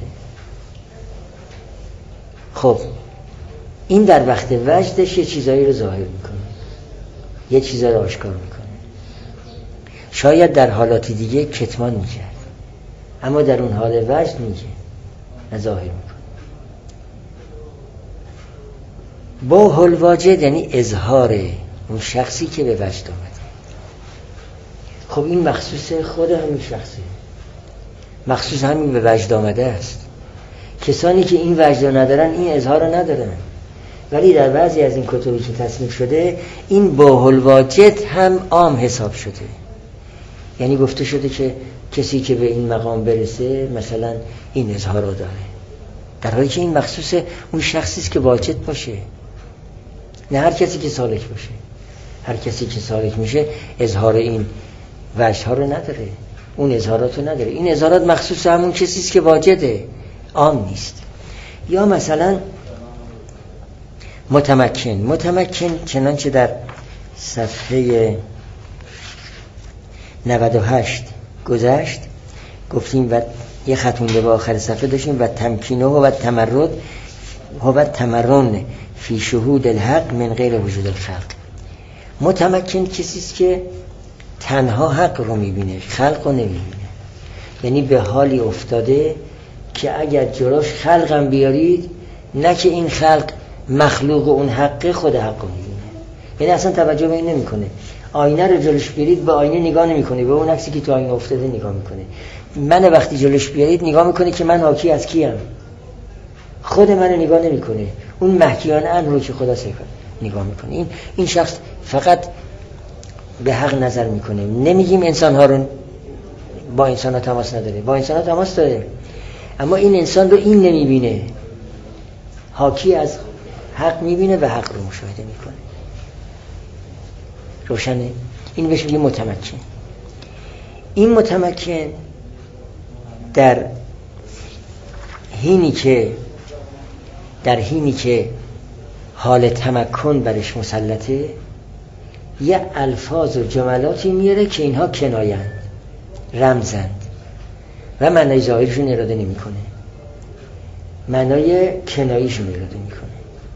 خب این در وقت وجدش یه چیزایی رو ظاهر میکنه، یه چیزایی رو آشکار میکنه. شاید در حالاتی دیگه کتمان میکرد، اما در اون حال وجد میگه، ظاهر میکنه. بوح الواجد یعنی اظهار اون شخصی که به وجد آمده. خب این مخصوص خود همین شخصی، مخصوص همین به وجد آمده است. کسانی که این وجد رو ندارن این اظهار رو ندارن، ولی در بعضی از این کتبی که تصنیف شده این بوح الواجد هم عام حساب شده. یعنی گفته شده که کسی که به این مقام برسه مثلا این اظهار رو داره، در حالی که این مخصوص اون شخصی است که واجد باشه، نه هر کسی که سالک باشه. هر کسی که سالک میشه اظهار این وجه ها رو نداره، اون اظهارات رو نداره. این اظهارات مخصوص همون کسی است که واجده، عام نیست. یا مثلا متمکن چنانچه در صفحه 98 گذشت گفتیم و یه خط مونده به آخر صفحه داشتیم و تمکینه و تمرن فی شهود الحق من غیر وجود الخلق. متمکن کسی است که تنها حق رو میبینه، خلق رو نمیبینه. یعنی به حالی افتاده که اگر جلوش خلقم بیارید، نه که این خلق مخلوق اون حقه، خود حق رو میبینه. یعنی اصلا توجه به این نمیکنه. آینه رو جلوش بیارید به آینه نگاه نمیکنه، به اون عکسی که تو آینه افتاده نگاه میکنه. من وقتی جلوش بیارید نگاه میکنه که من حاکی از کیم، خود من نگاه نمیکنه، اون محکیان امر رو که خدا سیفه نگاه میکنه. این شخص فقط به حق نظر میکنه. نمیگیم انسان ها رو با انسان ها تماس نداره، با انسان ها تماس داره، اما این انسان رو این نمیبینه، حاکی از حق میبینه و حق رو مشاهده میکنه. روشنه؟ این بهش میگه متمکن. این متمکن در حینی که حال تمکن برش مسلطه، یه الفاظ و جملاتی میاره که اینها کنایند، رمزند و معنای ظاهرشون اراده نمیکنه، معنای کناییشون اراده میکنه.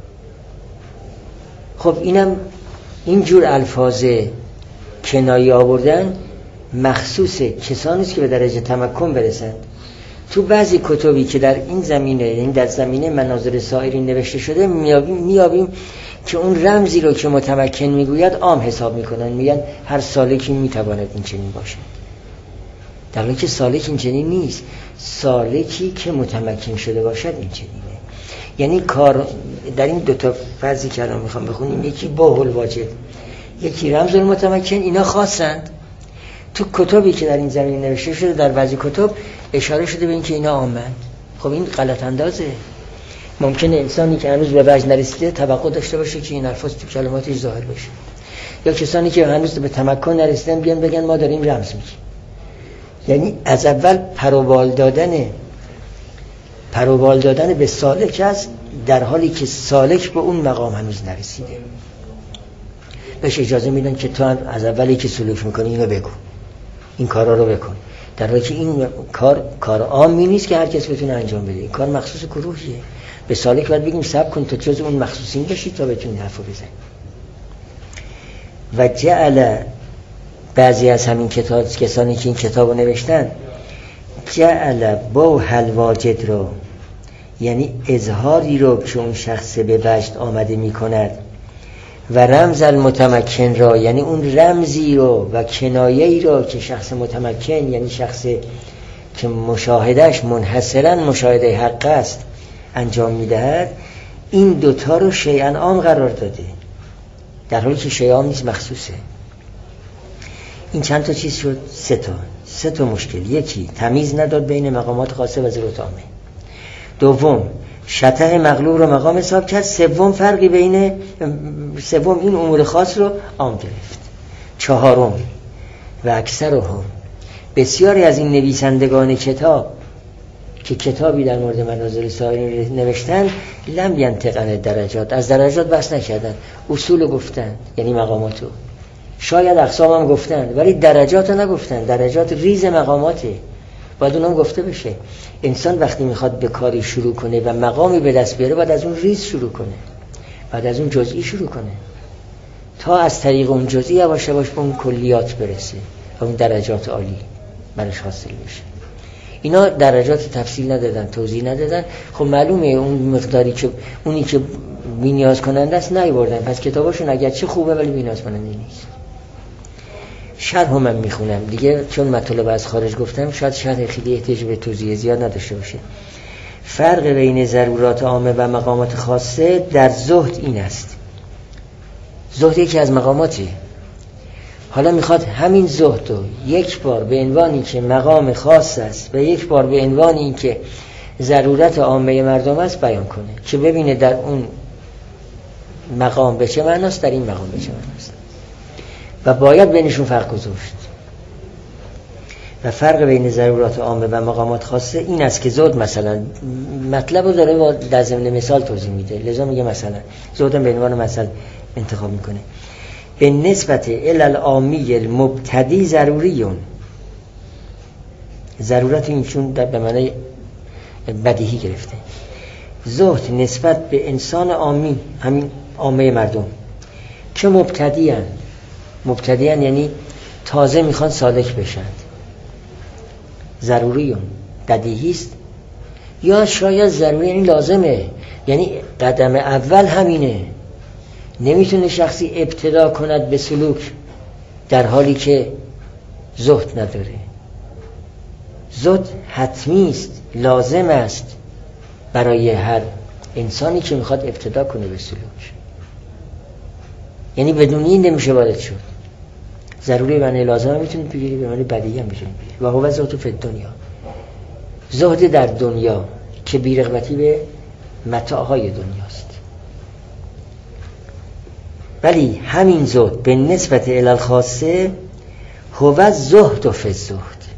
خب اینم اینجور الفاظ کنایی آوردن مخصوص کسانی است که به درجه تمکن برسند. تو بعضی کتبی که در این زمینه، یعنی در زمینه مناظر سایرین نوشته شده، میابیم که اون رمزی رو که متمکن میگوید عام حساب میکنن، میگن هر سالکی میتواند این چنین باشه، در حالی که سالک این چنین نیست. سالکی که متمکن شده باشد این چنینه. یعنی کار در این دو تا فرضی که الان میخوام بخونیم، یکی باهول واجد، یکی رمز المتمکن، اینا خاصند. تو کتبی که در این زمینه نوشته شده، در بعضی کتب اشاره شده به این که اینا عامند. خب این غلط اندازه. ممکنه انسانی که هنوز به وجد نرسیده توقع داشته باشه که این الفاظ تو کلماتش ظاهر بشه، یا کسانی که هنوز به تمکن نرسیدن بیان بگن ما داریم رمز میگیم. یعنی از اول پروبال دادن به سالک است، در حالی که سالک به اون مقام هنوز نرسیده. بهش اجازه میدن که تو از اولی که سلوک میکنی اینو بگو، این کارا رو بکن، در حالی که این کار عامی نیست که هر کس بتونه انجام بده. این کار مخصوص گروهیه. به سالک باید بگیم صبر کن تا جز اون مخصوصین بشی تا بتونی حرفو بزنی. و جعل بعضی از همین کسانی که این کتابو نوشتن، جعل بوح الواجد رو، یعنی اظهاری رو که اون شخص به وجد آمده میکند، و رمز المتمکن را، یعنی اون رمزی رو و کنایه‌ای رو که شخص متمکن، یعنی شخص که مشاهدهش منحصراً مشاهده حق است، انجام میدهد، این دوتا رو شیئا عام قرار داده، در حالی که شیء عام نیست، مخصوصه. این چند تا چیز شد؟ سه تا مشکل. یکی تمیز نداد بین مقامات خاصه و ذروت عامه. دوم شطح مغلوب رو مقام حساب کرد. سوم این امور خاص رو عام گرفت. چهارم و اکثرهم، بسیاری از این نویسندگان کتاب که کتابی در مورد منازل سایرین نوشتن، لم ینطقن درجات، از درجات بحث نکردن، اصول گفتن، یعنی مقاماتو، شاید اقسام هم گفتن، ولی درجات رو نگفتن. درجات ریز مقاماته، باید اونم گفته بشه. انسان وقتی میخواد به کاری شروع کنه و مقامی به دست بیاره، باید از اون ریز شروع کنه، باید از اون جزئی شروع کنه، تا از طریق اون جزئی یواش یواش به اون کلیات برسه و اون درجات عالی برش حاصل بشه. اینا درجات تفصیل ندادن، توضیح ندادن. خب معلومه اون مقداری که اونی که بی‌نیاز کننده است نیاوردن، پس کتاباشون اگرچه خوبه ولی بی‌نیاز کننده نیست. شرح من میخونم دیگه، چون مطالب از خارج گفتم، شاید شرح خیلی احتیاج به توضیح زیاد نداشته باشه. فرق بین ضرورات عامه و مقامات خاصه در زهد این است. زهد یکی از مقاماتی. حالا میخواد همین زهد رو یک بار به عنوانی که مقام خاص است و یک بار به عنوانی این که ضرورت عامه مردم است بیان کنه، که ببینه در اون مقام به چه معناست، در این مقام به چه معناست، و باید بینشون فرق گذاشت. و فرق بین ضرورات عامه و مقامات خاصه این است که زهد مثلا مطلب رو داره در ضمن مثال توضیح میده، لذا میگه مثلا زهدم به عنوان مثال انتخاب میکنه. به نسبت الالعامی المبتدی ضروریون، ضرورت اینشون به معنی بدیهی گرفته. زهد نسبت به انسان عامی، همین عامه مردم که مبتدیان یعنی تازه میخوان سالک بشن، ضروریون بدیهی است، یا شاید ضروری یعنی لازمه، یعنی قدم اول همینه. نمیتونه شخصی ابتدا کند به سلوک در حالی که زهد نداره. زهد حتمی است، لازم است برای هر انسانی که میخواد ابتدا کنه به سلوک، یعنی بدون این نمیشه وارد شد. ضروری معنی لازم هم میتونید بگیری، به معنی بدیهی هم میتونید بگیری. و هو زهد فی الدنیا، زهد در دنیا که بی‌رغبتی به متاعهای دنیاست. ولی همین زهد به نسبت الی الخاصه هو زهد فی الزهد.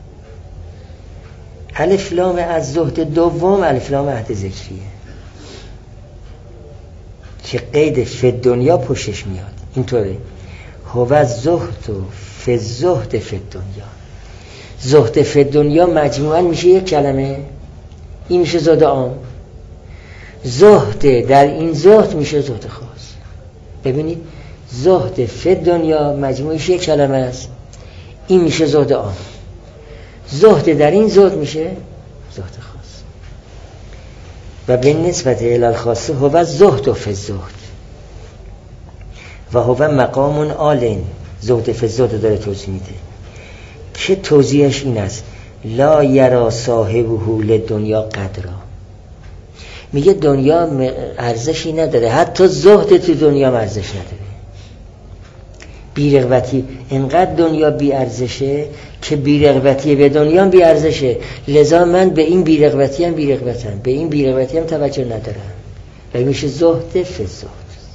الف لام از زهد دوم الف لام عهد ذکریه که قیدش فی دنیا پشتش میاد. اینطوره هو الزهد فی الزهد فی الدنیا. زهد فی دنیا مجموعاً میشه یک کلمه، این میشه زهد عام. زهد در این زهد میشه زهد خاص. ببینید زهد فی دنیا مجموعش یک کلمه است، این میشه زهد عام. زهد در این زهد میشه زهد خاص. و به نسبت الی الخاص هو الزهد فی الزهد و هو مقام عال. زهد فی الزهد داره توضیح میده که توضیحش این است لا یرا صاحبه للدنیا قدرا. میگه دنیا ارزشی نداره، حتی زهد تو دنیا ارزش نداره. بی‌رغبتی، انقدر دنیا بی ارزشه که بی‌رغبتی به دنیا بی ارزشه، لذا من به این بی‌رغبتی هم بی‌رغبتم، به این بی‌رغبتی هم توجه ندارم. و میشه زهد فی الزهد.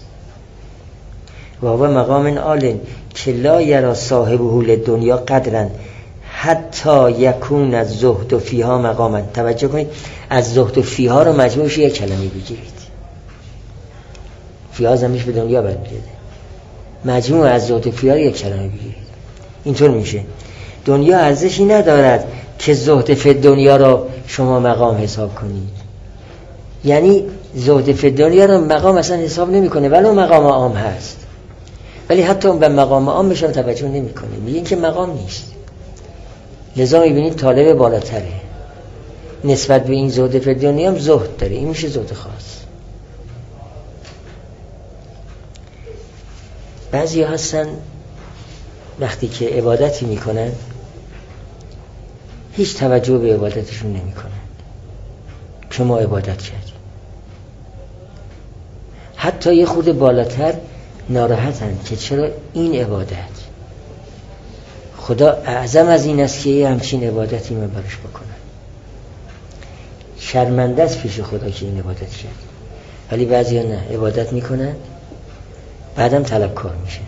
و هو مقام عال که لا یرا صاحبه للدنیا قدرا حتی یکون از زهد و فیها مقاما. توجه کنید از زهد و فیها رو مجموعش یک کلمه بگیرید. فیها زمیش به دنیا برمیگرده، مجموع از زهد و فیها رو یک کلمه بگیرید. اینطور میشه دنیا ارزشی ندارد که زهد فی دنیا رو شما مقام حساب کنید. یعنی زهد فی دنیا رو مقام اصلا حساب نمیکنه، ولو مقام عام هست، ولی حتی اون به مقام عام بهش توجه نمیکنه، میگه که مقام نیست. لذا میبینید طالب بالاتره نسبت به این زهد فی دنیا هم زهد داره، این میشه زهد خاص. بعضی هستن وقتی که عبادتی میکنن هیچ توجه به عبادتشون نمیکنن که ما عبادت کردیم، حتی یه خود بالاتر ناراحتن که چرا این عبادت، خدا اعظم از این است که یه همچین عبادتی من براش بکنم. شرمنده است پیش خدا که این عبادت کرد. ولی بعضی ها نه، عبادت میکنن بعدم طلبکار میشه.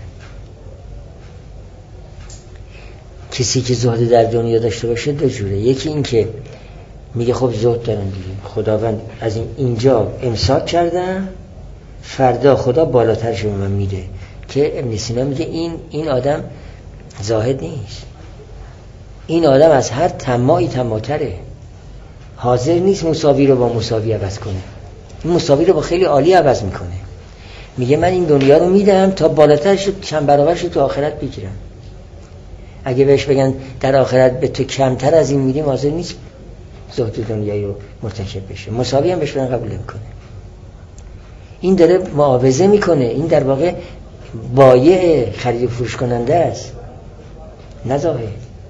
کسی که زهد در دنیا داشته باشه دو جوره، یکی این که میگه خب زهد دارم دیگه، خداوند از اینجا امساک کردم، فردا خدا بالاترش به من میده، که ابن سینا میگه این آدم زاهد نیست، این آدم از هر طماعی طماع‌تره، حاضر نیست مساوی رو با مساوی عوض کنه، این مساوی رو با خیلی عالی عوض میکنه. میگه من این دنیا رو میدم تا بالاترش چند برابرش تو آخرت بگیرم. اگه بهش بگن در آخرت به تو کمتر از این میدیم، حاضر نیست زهد دنیایی رو مرتکب بشه، مساوی هم بهش بدن قبول نمیکنه. این داره معاوضه میکنه، این در واقع بایع خرید و فروش کننده است، نه زاهد.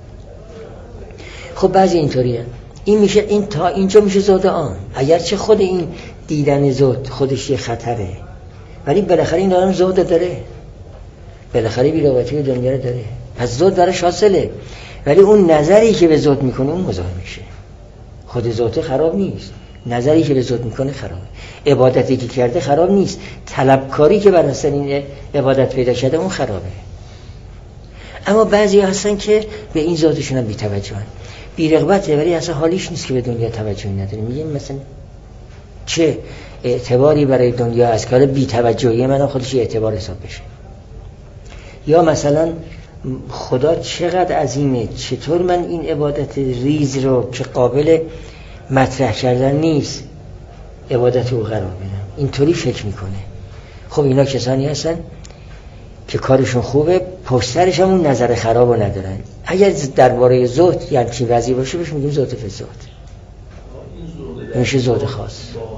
خب بعضی اینطوریه، این میشه، این تا اینجا میشه زهد عام، اگرچه خود این دیدن زهد خودش یه خطره، ولی بالاخره این آدم زهد داره، بالاخره بی‌رغبتی به دنیا داره، پس زهد براش حاصله. ولی اون نظری که به زهد میکنه اون مزاحم میشه. خود زهد خراب نیست، نظری که به زهد میکنه خرابه، عبادتی که کرده خراب نیست، طلبکاری که بر اساس این عبادت پیدا کرده اون خرابه. اما بعضی هستن که به این زهدشون هم بی‌توجهن، بی‌رغبته، ولی اصلا حالیش نیست که به دنیا توجهی نداره. میگه مثلا چه اعتباری برای دنیا از کار بی‌توجهی من خودش اعتبار حساب بشه. یا مثلا خدا چقدر عظیمه، چطور من این عبادت ریز رو که قابل مطرح کردن نیست عبادت او قرار بدم، اینطوری فکر میکنه. خب اینا کسانی هستن که کارشون خوبه، پشترش هم اون نظر خرابو ندارن. اگر درباره زهد یعنی چی وضعی باشه بهش میگیم زهد فی زهد، میشه زهد خاص.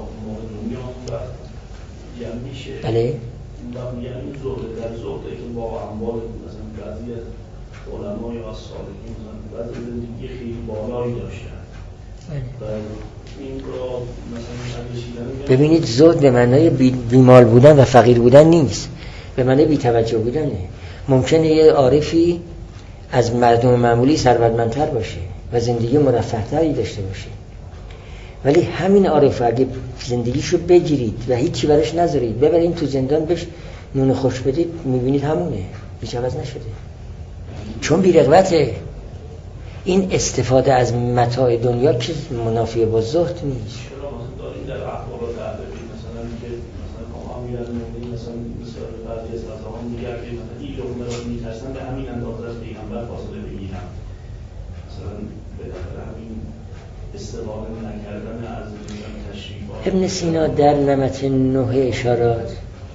بله
یعنی زهد در زهده که با اموال مثلا بعضی از علمای و صالحین مثلا بعضی زندگی خیلی بالایی داشتن و این رو مثلا
ببینید زهد به معنای بیمال بودن و فقیر بودن نیست، به معنای بی‌توجه بودنه. ممکنه یه عارفی از مردم معمولی ثروتمندتر باشه و زندگی مرفه‌تری داشته باشه، ولی همین عارف اگه زندگیشو بگیرید و هیچی براش نذارید، ببرید تو زندان بهش نون خوش بدید، میبینید همونه، هیچ عوض نشده، چون بی‌رغبته. این استفاده از متاع دنیا که منافی با زهد نیست.
چرا مثلا داریم در اخبارات ادبی مثلا که مثلا هم میاد مثلا بعضی از غذاها میگه که مثلا لقمه رو میترسن به همین اندازه از پیغمبر فاصله بگیرن، مثلا به دلیل همین استقامت نکردن از تشریفات.
ابن سینا در نمط 9 اشارات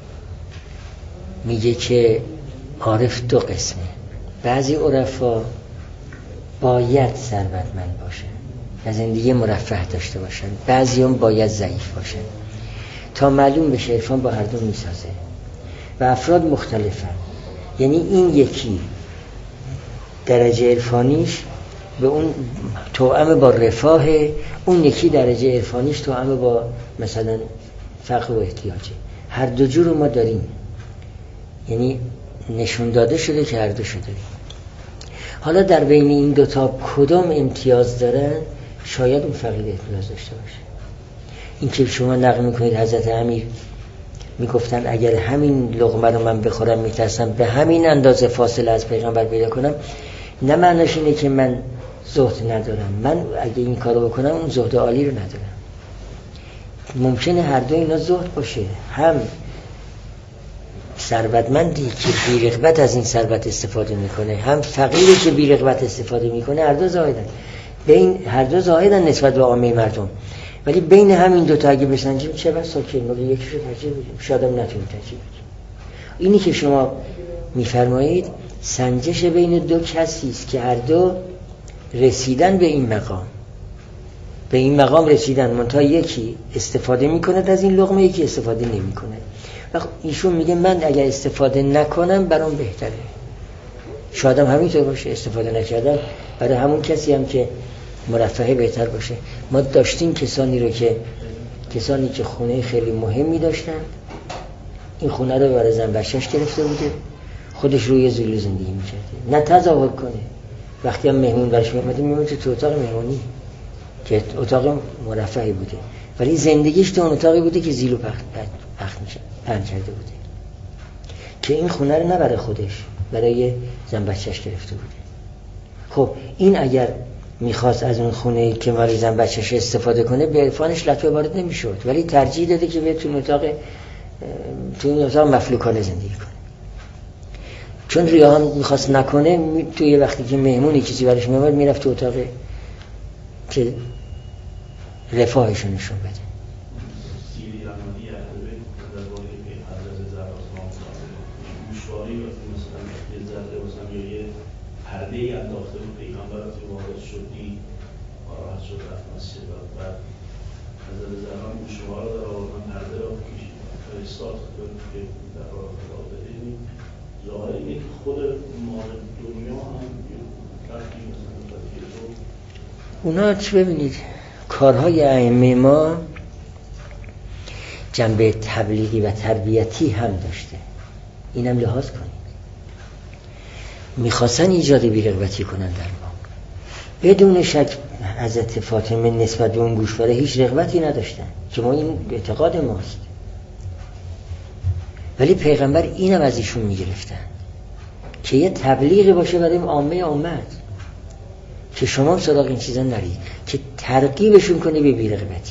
میگه که عارف دو قسمه. بعضی عرفا باید ثروتمند باشن و زندگی مرفه داشته باشن، بعضی هم باید ضعیف باشن تا معلوم بشه عرفان با هر دو میسازه و افراد مختلفن. یعنی این یکی درجه عرفانیش به اون توأم با رفاه، اون یکی درجه عرفانیش توأم با مثلا فقر و احتیاجه. هر دو جور رو ما داریم، یعنی نشون داده شده که هر دو شده. حالا در بین این دوتا کدام امتیاز دارن؟ شاید اون فقیر امتیاز داشته باشه. این که شما نقل میکنید حضرت امیر میگفتن اگر همین لقمه رو من بخورم میترسم به همین اندازه فاصله از پیغمبر پیدا کنم، نه معناش اینه که من زهد ندارم. من اگه این کارو بکنم اون زهد عالی رو ندارم. ممکنه هر دو اینا زهد باشه، هم ثروتمندی که بی رغبت از این ثروت استفاده میکنه، هم فقیری که بی رغبت استفاده میکنه. هر دو زاهدن، بین هر دو زاهدن نسبت به عامه مردم، ولی بین همین دو تا اگه بسنجیم چه بسا که ما یکیشو ترجیح بدیم، شاید هم نتونیم ترجیح بدیم. اینی که شما میفرمایید سنجش بین دو کسی است که هر دو رسیدن به این مقام، به این مقام رسیدن، منتها یکی استفاده میکنه از این لقمه، یکی استفاده نمیکنه. و ایشون میگه من اگر استفاده نکنم برام بهتره. شاید هم همینطور باشه، استفاده نکردن برای همون کسی هم که مرفه بهتر باشه. ما داشتیم کسانی که خونه خیلی مهمی داشتن، این خونه رو برای زن بچه‌اش گرفته بوده، خودش روی زیلو زندگی میکرده، نه تظاهر کنه. وقتی هم مهمون برش میامده میامده تو اتاق مهمونی که اتاق مرفهی بوده، ولی زندگیش تو اون اتاقی بوده که زیلو پهن کرده بوده، که این خونه رو نه برای خودش، برای زن بچه‌اش گرفته بوده. خب این اگر میخواست از اون خونه که برای زن بچه‌اش استفاده کنه به عرفانش لطمه وارد نمیشد، ولی ترجیح داده که بیاد تو اتاق مفلوکانه زندگی کنه. چون ریاهم میخواست نکنه، توی وقتی که مهمونی چیزی برش میامد میرفت تو اتاق که رفاهش نشون بده.
پرده‌ای انداخته بود پیغمبر از وارد شدی راحت شد رفت مسجد و بعد حضرت زمان شما رو در آوردن پرده را فرستاد که در راه بدهیم. ظاهر اینه که خود مال دنیا هم رفتی مثلا
اونا چه ببینید کارهای ائمه ما جنبه تبلیغی و تربیتی هم داشته، اینم لحاظ کنید. میخواستن ایجاد بی‌رغبتی کنن در ما. بدون شک حضرت فاطمه نسبت به اون گوشواره هیچ رغبتی نداشتن که ما این اعتقاد ماست، ولی پیغمبر اینم از ایشون میگرفتن که یه تبلیغی باشه برای عامه امت، که شما سراغ این چیزا نرید، که ترغیبشون کنه به بی‌رغبتی.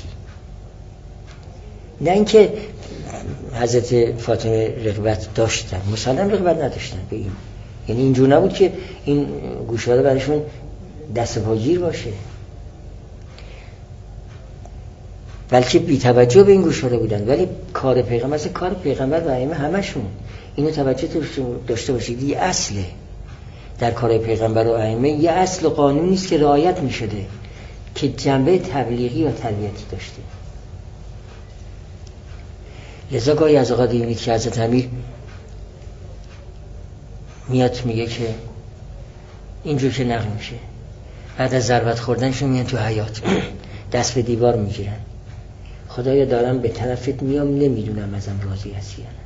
نه اینکه حضرت فاطمه رغبت داشتن، مسلم رغبت نداشتن به این، یعنی اینجور نبود که این گوشواره برایشون دست پاگیر باشه، بلکه بی توجه به این گوشواره بودن. ولی کار پیغمبر مثل کار پیغمبر و ائمه همشون اینو توجه داشته باشید، یه اصله در کار پیغمبر و ائمه، یه اصل و قانونی است که رعایت می‌شده که جنبه تبلیغی و تربیتی داشته. لذا گاهی از اوقات دیدید که حضرت امیر میاد میگه که اینجور که نقل میشه، بعد از ضربت خوردنشون میان تو حیاط دست به دیوار میگیرن، خدایا دارم به طرفت میام، نمیدونم ازم راضی هستی یا نه.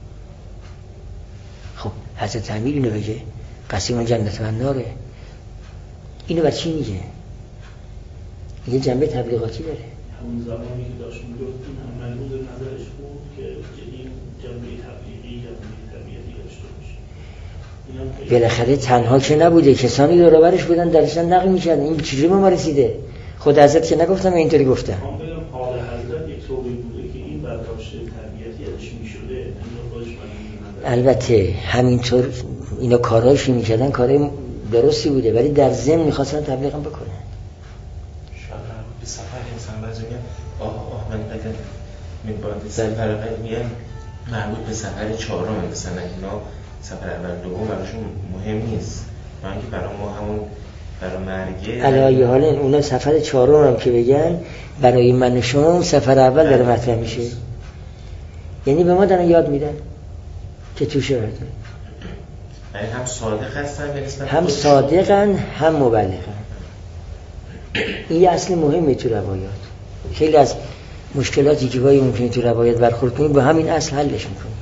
خب حضرت امیر اینو بگه، قسیم جنت و ناره، اینو بر چی میگه؟ یه جنبه تبلیغاتی داره.
همون زمانی که داشت میگفت این هم ملموس نظرش بود که این جنبه تبلیغی جنبه تربیتی داشته باشه.
بالاخره تنها که نبوده، کسانی دور و برش بودن درشن نقل میکردن. این چجوری ما رسیده؟ خود حضرت که نگفتم، اینطوری گفتم.
من بگم حال حضرت یک طوری بوده که این برداشت تربیتی ازش میشده.
البته همینطور اینا کارهاشی میکردن کارهای درستی بوده، ولی در ضمن میخواستن تبلیغ هم بکنن.
شاید به سفر انسان بعضی میگن من قدر میباید سفر قدر میگن مربوط به سفر چهارم، مثلا اینا سفر اول دوم براشون مهم نیست، من که برای ما همون برای مرگه
علایه حال اونا سفر چهارم هم که بگن برای من و شما اون سفر اول داره مطرح میشه. یعنی به ما دارن یاد میدن که توشه برداریم.
یعنی هم صادق هستن
هم صادقن هم مبلغن. این یه اصل مهمه تو روایات. خیلی از مشکلاتی که گاهی ممکنه تو روایات برخورد کنیم با همین اصل حلش میکنیم.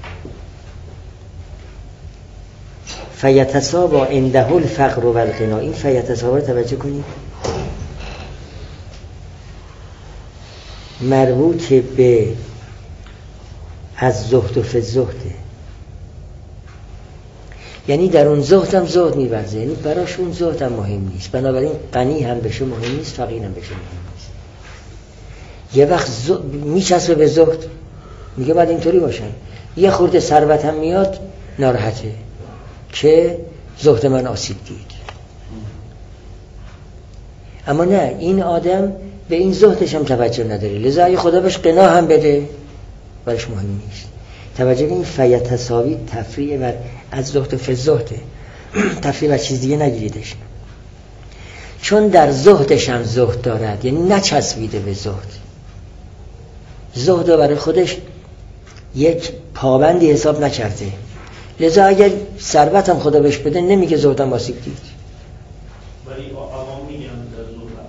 فیتسابا عنده الفقر و الغنا. این فیتسابا رو توجه کنید، مربوط به از زهد و فزهده، یعنی در اون زهد هم زهد می‌ورزه، یعنی براش اون زهد هم مهم نیست، بنابراین غنی هم بشه مهم نیست، فقیر هم بشه مهم نیست. یه وقت میچسبه به زهد، میگه باید اینطوری باشن، یه خورده ثروت هم میاد ناراحته که زهد من آسیب دید. اما نه، این آدم به این زهدش هم توجه نداره، لذا اگه خدا بهش قنا هم بده برش مهم نیست. توجه کنید فیتساوی تفریع بر از زهد و فزهده، تفریع بر چیز دیگه نگیریدش، چون در زهدش هم زهد دارد، یعنی نچسبیده به زهد. زهد برای خودش یک پابندی حساب نکرده، لذا اگر ثروت هم خدا بهش بده نمیگه زهدم آسیب دید.
ولی عوام میگن در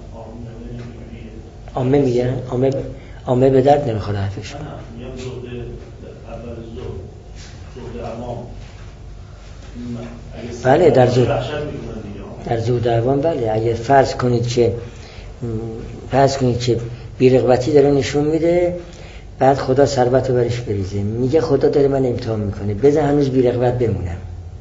زهد
عامه میگن عامه به درد نمیخواد حرفش.
نه میگم زهد اول زهد عوام.
بله در زهد عوام بله. اگر فرض کنید که بی‌رغبتی داره نشون میده، بعد خدا ثروت رو برش بریزه، میگه خدا داره من امتحان میکنه، بذار هنوز بی‌رغبت بمونم.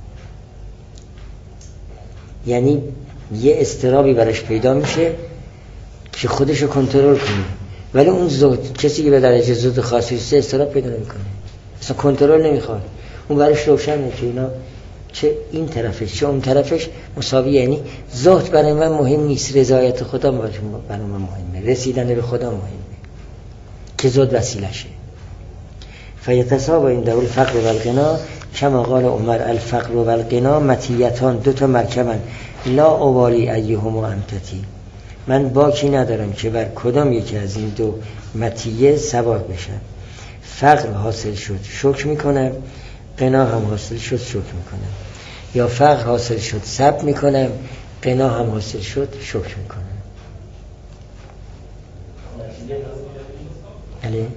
یعنی یه اضطرابی برش پیدا میشه که خودش رو کنترل کنه، ولی اون زهد، کسی که به درجه زهد خاصی رسیده اضطراب پیدا نمیکنه، اصلا کنترل نمیخواد. اون برش روشنه که اینا چه این طرفش چه اون طرفش مساویه. یعنی زهد برای من مهم نیست، رضایت خدا برای من مهمه، رسیدن به خدا مهمه که زهد وسیلشه. فیتسابا عنده الفقر و الغنا کما قال عمر الفقر و الغنا مطیتان، دو تا مرکبن، لا ابالی ایهما امتتی، من باکی ندارم که بر کدام یکی از این دو مطیه سوار بشم. فقر حاصل شد شکر میکنم، غنا هم حاصل شد شکر میکنم، یا فقر حاصل شد صبر میکنم، غنا هم حاصل شد شکر میکنم. بله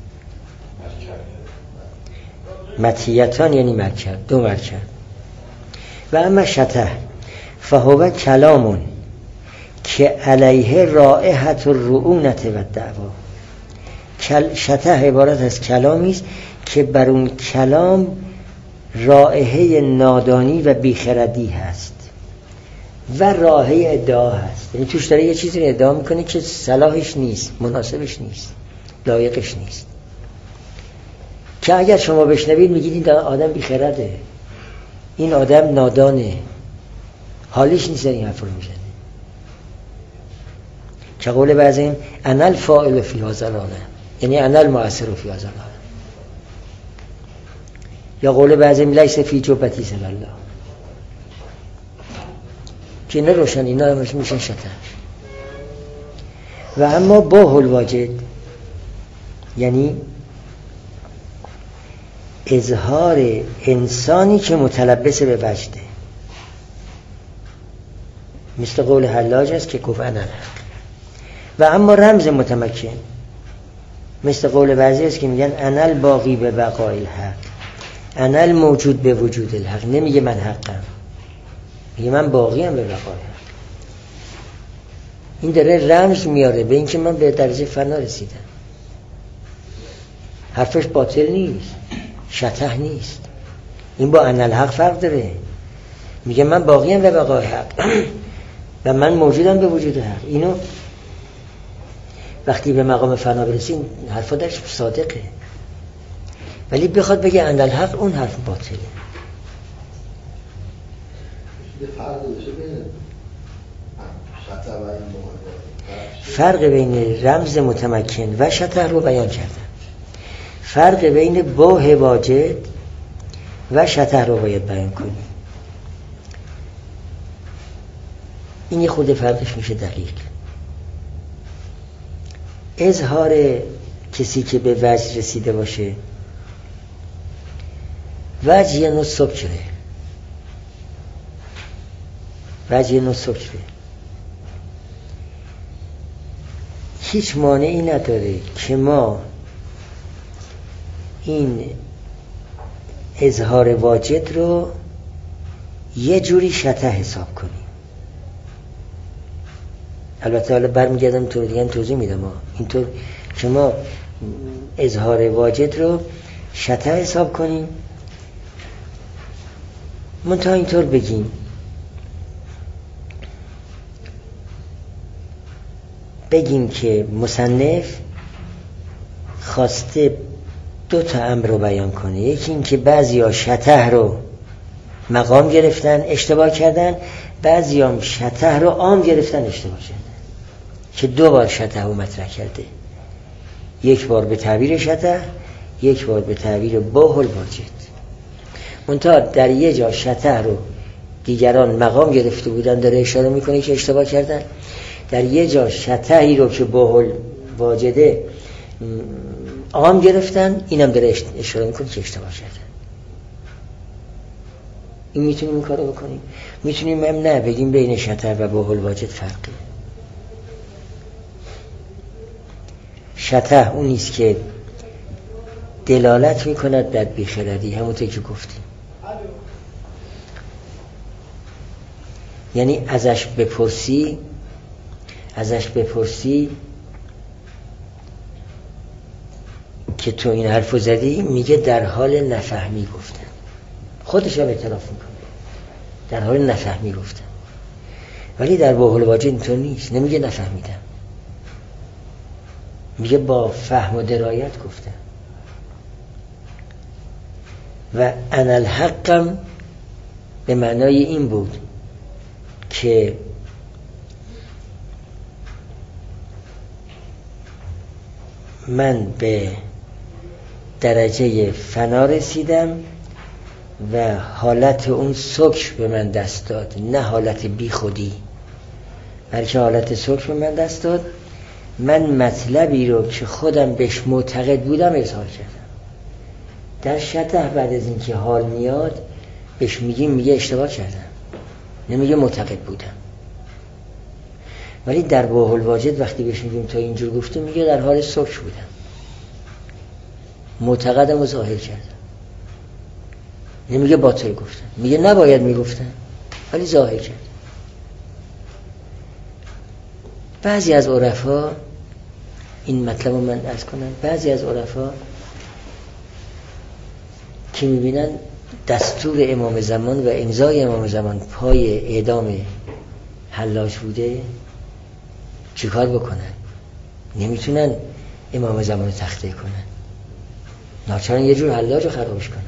مطیتان یعنی مرکب، دو مرکب. و اما شته فهو کلامون که علیه رائحت الرعونت و دعوا. شته عبارت از کلامی است که بر اون کلام رائحه نادانی و بیخردی هست و رائحه ادعا هست، یعنی توش داره یه چیزی رو ادعا میکنه که صلاحش نیست، مناسبش نیست، لایقش نیست، که اگر شما بشنوید میگید این آدم بیخرده، این آدم نادانه، حالیش نیست این حرف رو میزنه. که قول بعضیم انا الفاعل فی هذا العالم، یعنی انا المؤثر فی هذا العالم، یا قول بعضیم لیس فی جبتی سوی الله، که اینا روشن، اینا میشن شتر. و اما با الواجد یعنی اظهار انسانی که متلبس به وجده، مثل قول حلاج است که گفت انا الحق. و اما رمز متمکن مثل قول بعضی است که میگن انا الباقی به بقای الحق، انا الموجود به وجود الحق، نمیگه من حقم، میگه من باقیم به بقای الحق. این داره رمز میاره به اینکه من به درجه فنا رسیدم. حرفش باطل نیست، شطح نیست، این با انا الحق فرق داره. میگه من باقیم به بقای حق و من موجودم به وجود حق. اینو وقتی به مقام فنا برسیم حرفا درش صادقه، ولی بخواد بگه انا الحق اون حرف باطله. فرق بین رمز متمکن و شطح رو بیان کردن. فرق بین بوه واجد و شطح رو باید بیان کنیم. این یه خود فرقش میشه دقیق. اظهار کسی که به وجه رسیده باشه، وجه یه نوع سکره، وجه یه نوع سکره، هیچ مانعی نداره که ما این اظهار واجد رو یه جوری شطح حساب کنیم. البته حالا برمیگردم تو دیگه توضیح میدم. اینطور که ما اظهار واجد رو شطح حساب کنیم، منتها اینطور بگیم که مصنف خواسته دو تا امر رو بیان کنه. یکی این که بعضیا شطح رو مقام گرفتن اشتباه کردن، بعضیا شطح رو عام گرفتن اشتباه کردن، که دو بار شطح رو مطرح کرده، یک بار به تعبیر شطح، یک بار به تعبیر بوه الواجد. منتها در یه جا شطح رو دیگران مقام گرفته بودن داره اشاره میکنه که اشتباه کردن، در یه جا شطحی رو که بوه الواجده عام گرفتن، اینم داره اشاره میکنه که اشتباه کردن. این میتونیم این کارو بکنیم. میتونیم هم نه بگیم بین شطح و بوه الواجد فرقه. شطح اون نیست که دلالت میکند بر بیخردی، همونطور که گفتیم، یعنی ازش بپرسی که تو این حرفو زدی، میگه در حال نفهمی گفتم. خودش هم اعتراف میکنه در حال نفهمی گفتم. ولی در بوه الواجد اینطور نیست، نمیگه نفهمیدم، میگه با فهم و درایت گفتم. و انا الحقم به معنای این بود که من به درجه فنا رسیدم و حالت اون سکر به من دست داد، نه حالت بی خودی، بلکه حالت سکر به من دست داد. من مطلبی رو که خودم بهش معتقد بودم اظهار کردم. در شطح بعد از این که حال میاد بهش میگه اشتباه کردم، نمیگه معتقد بودم. ولی در بوه الواجد وقتی بهش میگیم تا اینجور گفتم، میگه در حال سکر بودم، معتقدم رو ظاهر کردم، نمیگه باطل گفتم، میگه نباید میگفتم ولی ظاهر کردم. بعضی از عرفا این مطلب رو من عرض کنم، بعضی از عرفا که میبینن دستور امام زمان و امضای امام زمان پای اعدام حلاج بوده، چیکار بکنن؟ نمیتونن امام زمان رو تخطئه کنن، ناچارن یه جور حلاج رو خرابش کنن.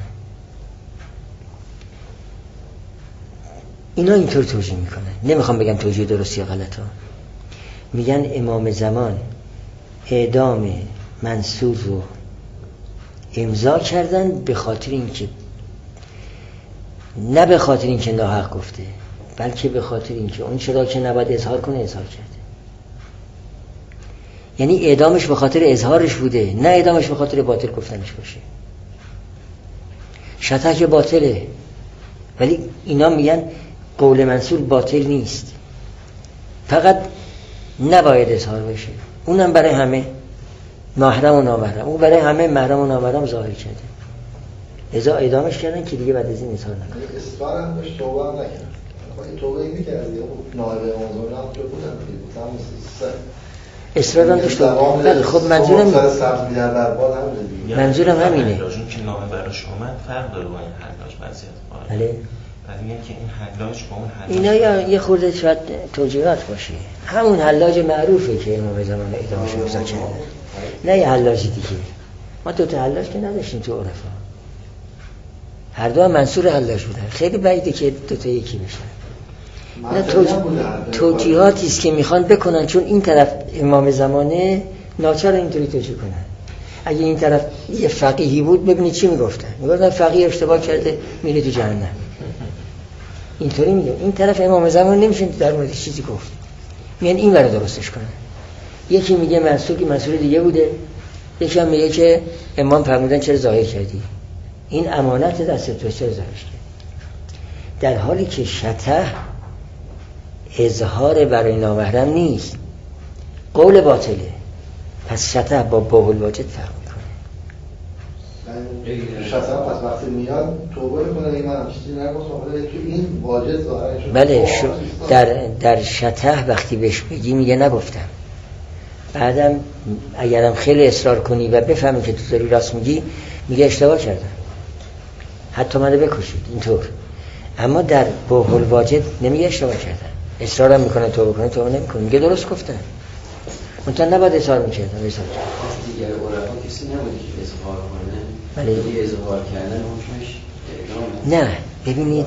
اینا اینطور توجیه میکنن. نمیخوام بگم توجیه درستی یا غلط ها. میگن امام زمان اعدام منصور رو امضا کردن به خاطر اینکه، نه به خاطر اینکه ناحق گفته، بلکه به خاطر اینکه اون چرا که نباید اظهار کنه اظهار کرده. یعنی اعدامش به خاطر اظهارش بوده، نه اعدامش به خاطر باطل گفتنش باشه. شطح که باطله، ولی اینا میگن قول منصور باطل نیست، فقط نباید اظهار بشه. اونم برای همه، محرم و نامحرم، اون برای همه محرم و نامحرم ظاهر کرده، ازا اعدامش کردن که دیگه بعد از این اظهار نکنه.
اصرار هم داشت، توبه هم نکرد. این توبه این میکرد دیگه، نایب امام هم تو بودن دیگه،
اصرار هم داشت. بله خب منظورم همینه.
حلاجون که نامه براش اومد فرق داره با این حلاج بعضیت.
بله.
بعد میگن که این حلاج با اون حلاج
اینا یه خورده شاید توجیهات باشه. همون حلاج معروفه که امام زمان اعدامش امضا کرده، نه یه حلاج دیگه. ما دو تا حلاج که نداشتیم تو عرفا، هر دو هم منصور حلاج بودن. خیلی بعیده که دو تا یکی بشن. توجیهاتی است که میخوان بکنن، چون این طرف امام زمانه ناچار اینطوری توجیه کنن. اگه این طرف یه فقیهی بود ببینید چی میگفتن، میگفتن فقیه اشتباه کرده میره تو جهنم. اینطوری میگه. این طرف امام زمان نمیشه در مورد چیزی گفت، میان این ور درستش کنن. یکی میگه منصور دیگه بوده، یکی هم میگه که امام فرمودن چرا ظاهر کردی، این امانت دست تو، چرا ظاهر کردی؟ در حالی که شطح اظهار برای نامحرم نیست، قول باطله. پس شطح با باب الواجد فرق میکنه.
شطح پس وقتی میاد توبه میکنه این من چیزی نگفتم، ولی تو این واجد ظاهر شد.
بله در شطح وقتی بهش بگی میگه نگفتم. بعدم اگرم خیلی اصرار کنی و بفهمی که تو داری راست میگی، میگه اشتباه کردم، حتی منو بکشید اینطور. اما در باب الواجد نمیگه اشتباه کردم، اصرارم میکنه توبه کنه، توبه نمیکنه، میگه درست گفتم. منتها نباید اظهار میکردم.
دیگر عرفا کسی نبودی که اظهار کنه،
بله.
دیگه اظهار کردن حکمش
نه ببینید،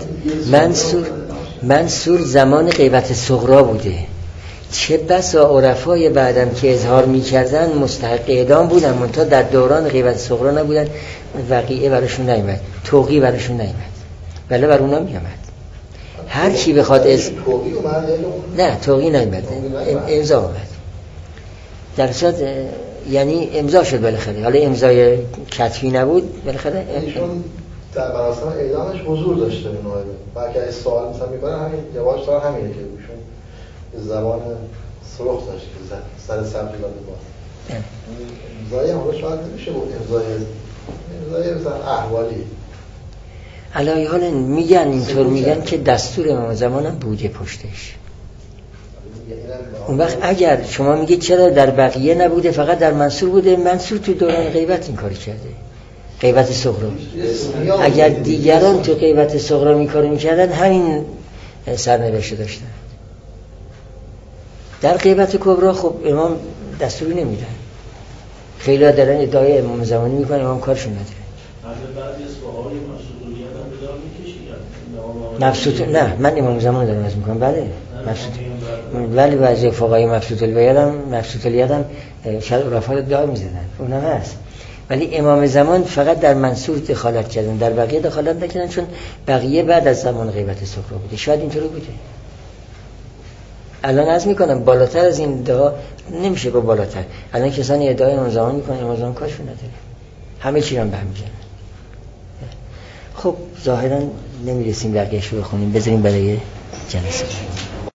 منصور زمان غیبت صغرا بوده. چه بسا عرفای بعدم که اظهار میکردن مستحق اعدام بودن، منتها در دوران غیبت صغرا نبودن، وقیعه براشون نیامد، توقی براشون نیامد، ولی بر اونا میامد. هر کی بخواد نه توقی نیامد، امضا اومد. در صورت یعنی امضا شد بالاخره، حالا امضای کتبی نبود بالاخره.
ایشون در مراسم اعدامش حضور داشته به نوعی، بلکه سوال مثلا میکنه همین جوابش تا همینه که ایشون زبان سرخ داشت که سر سبزی داده باز. امضای حالا شاید نمیشه بود امضای مثلا احوالی.
علی حال میگن اینطور، میگن که دستور امام زمانم بوده پشتش. اون وقت اگر شما میگید چرا در بقیه نبوده فقط در منصور بوده، منصور تو دوران غیبت این کاری کرده، غیبت صغرا. اگر دیگران تو غیبت صغرا این کارو میکردن همین سرنوشت داشتن. در غیبت کبرا خب امام دستوری نمیدن. خیلی ها دارن ادعای امام زمانی میکنن، امام کارشون نداره.
بعضی از فقهای مبسوط الیت هم
نه من امام زمان دارم از میکنم. بله مبسوط، ولی بعضی فقهای مبسوط الیت هم شاید عرفا رو دعا میزدن، اونم هست. ولی امام زمان فقط در منصور دخالت کردن، در بقیه دخالت نکردن، چون بقیه بعد از زمان غیبت صغرا بوده. شاید اینطوری بوده. الان عرض میکنم بالاتر از این ادعا نمیشه با بالاتر. الان کسانی ادعای امام زمان میکنن، امام زمان کارشون نداره، همه چی رو به هم میزنن. خب ظاهرا نمیرسیم بقیه‌شو بخونیم، بذاریم برای جلسه.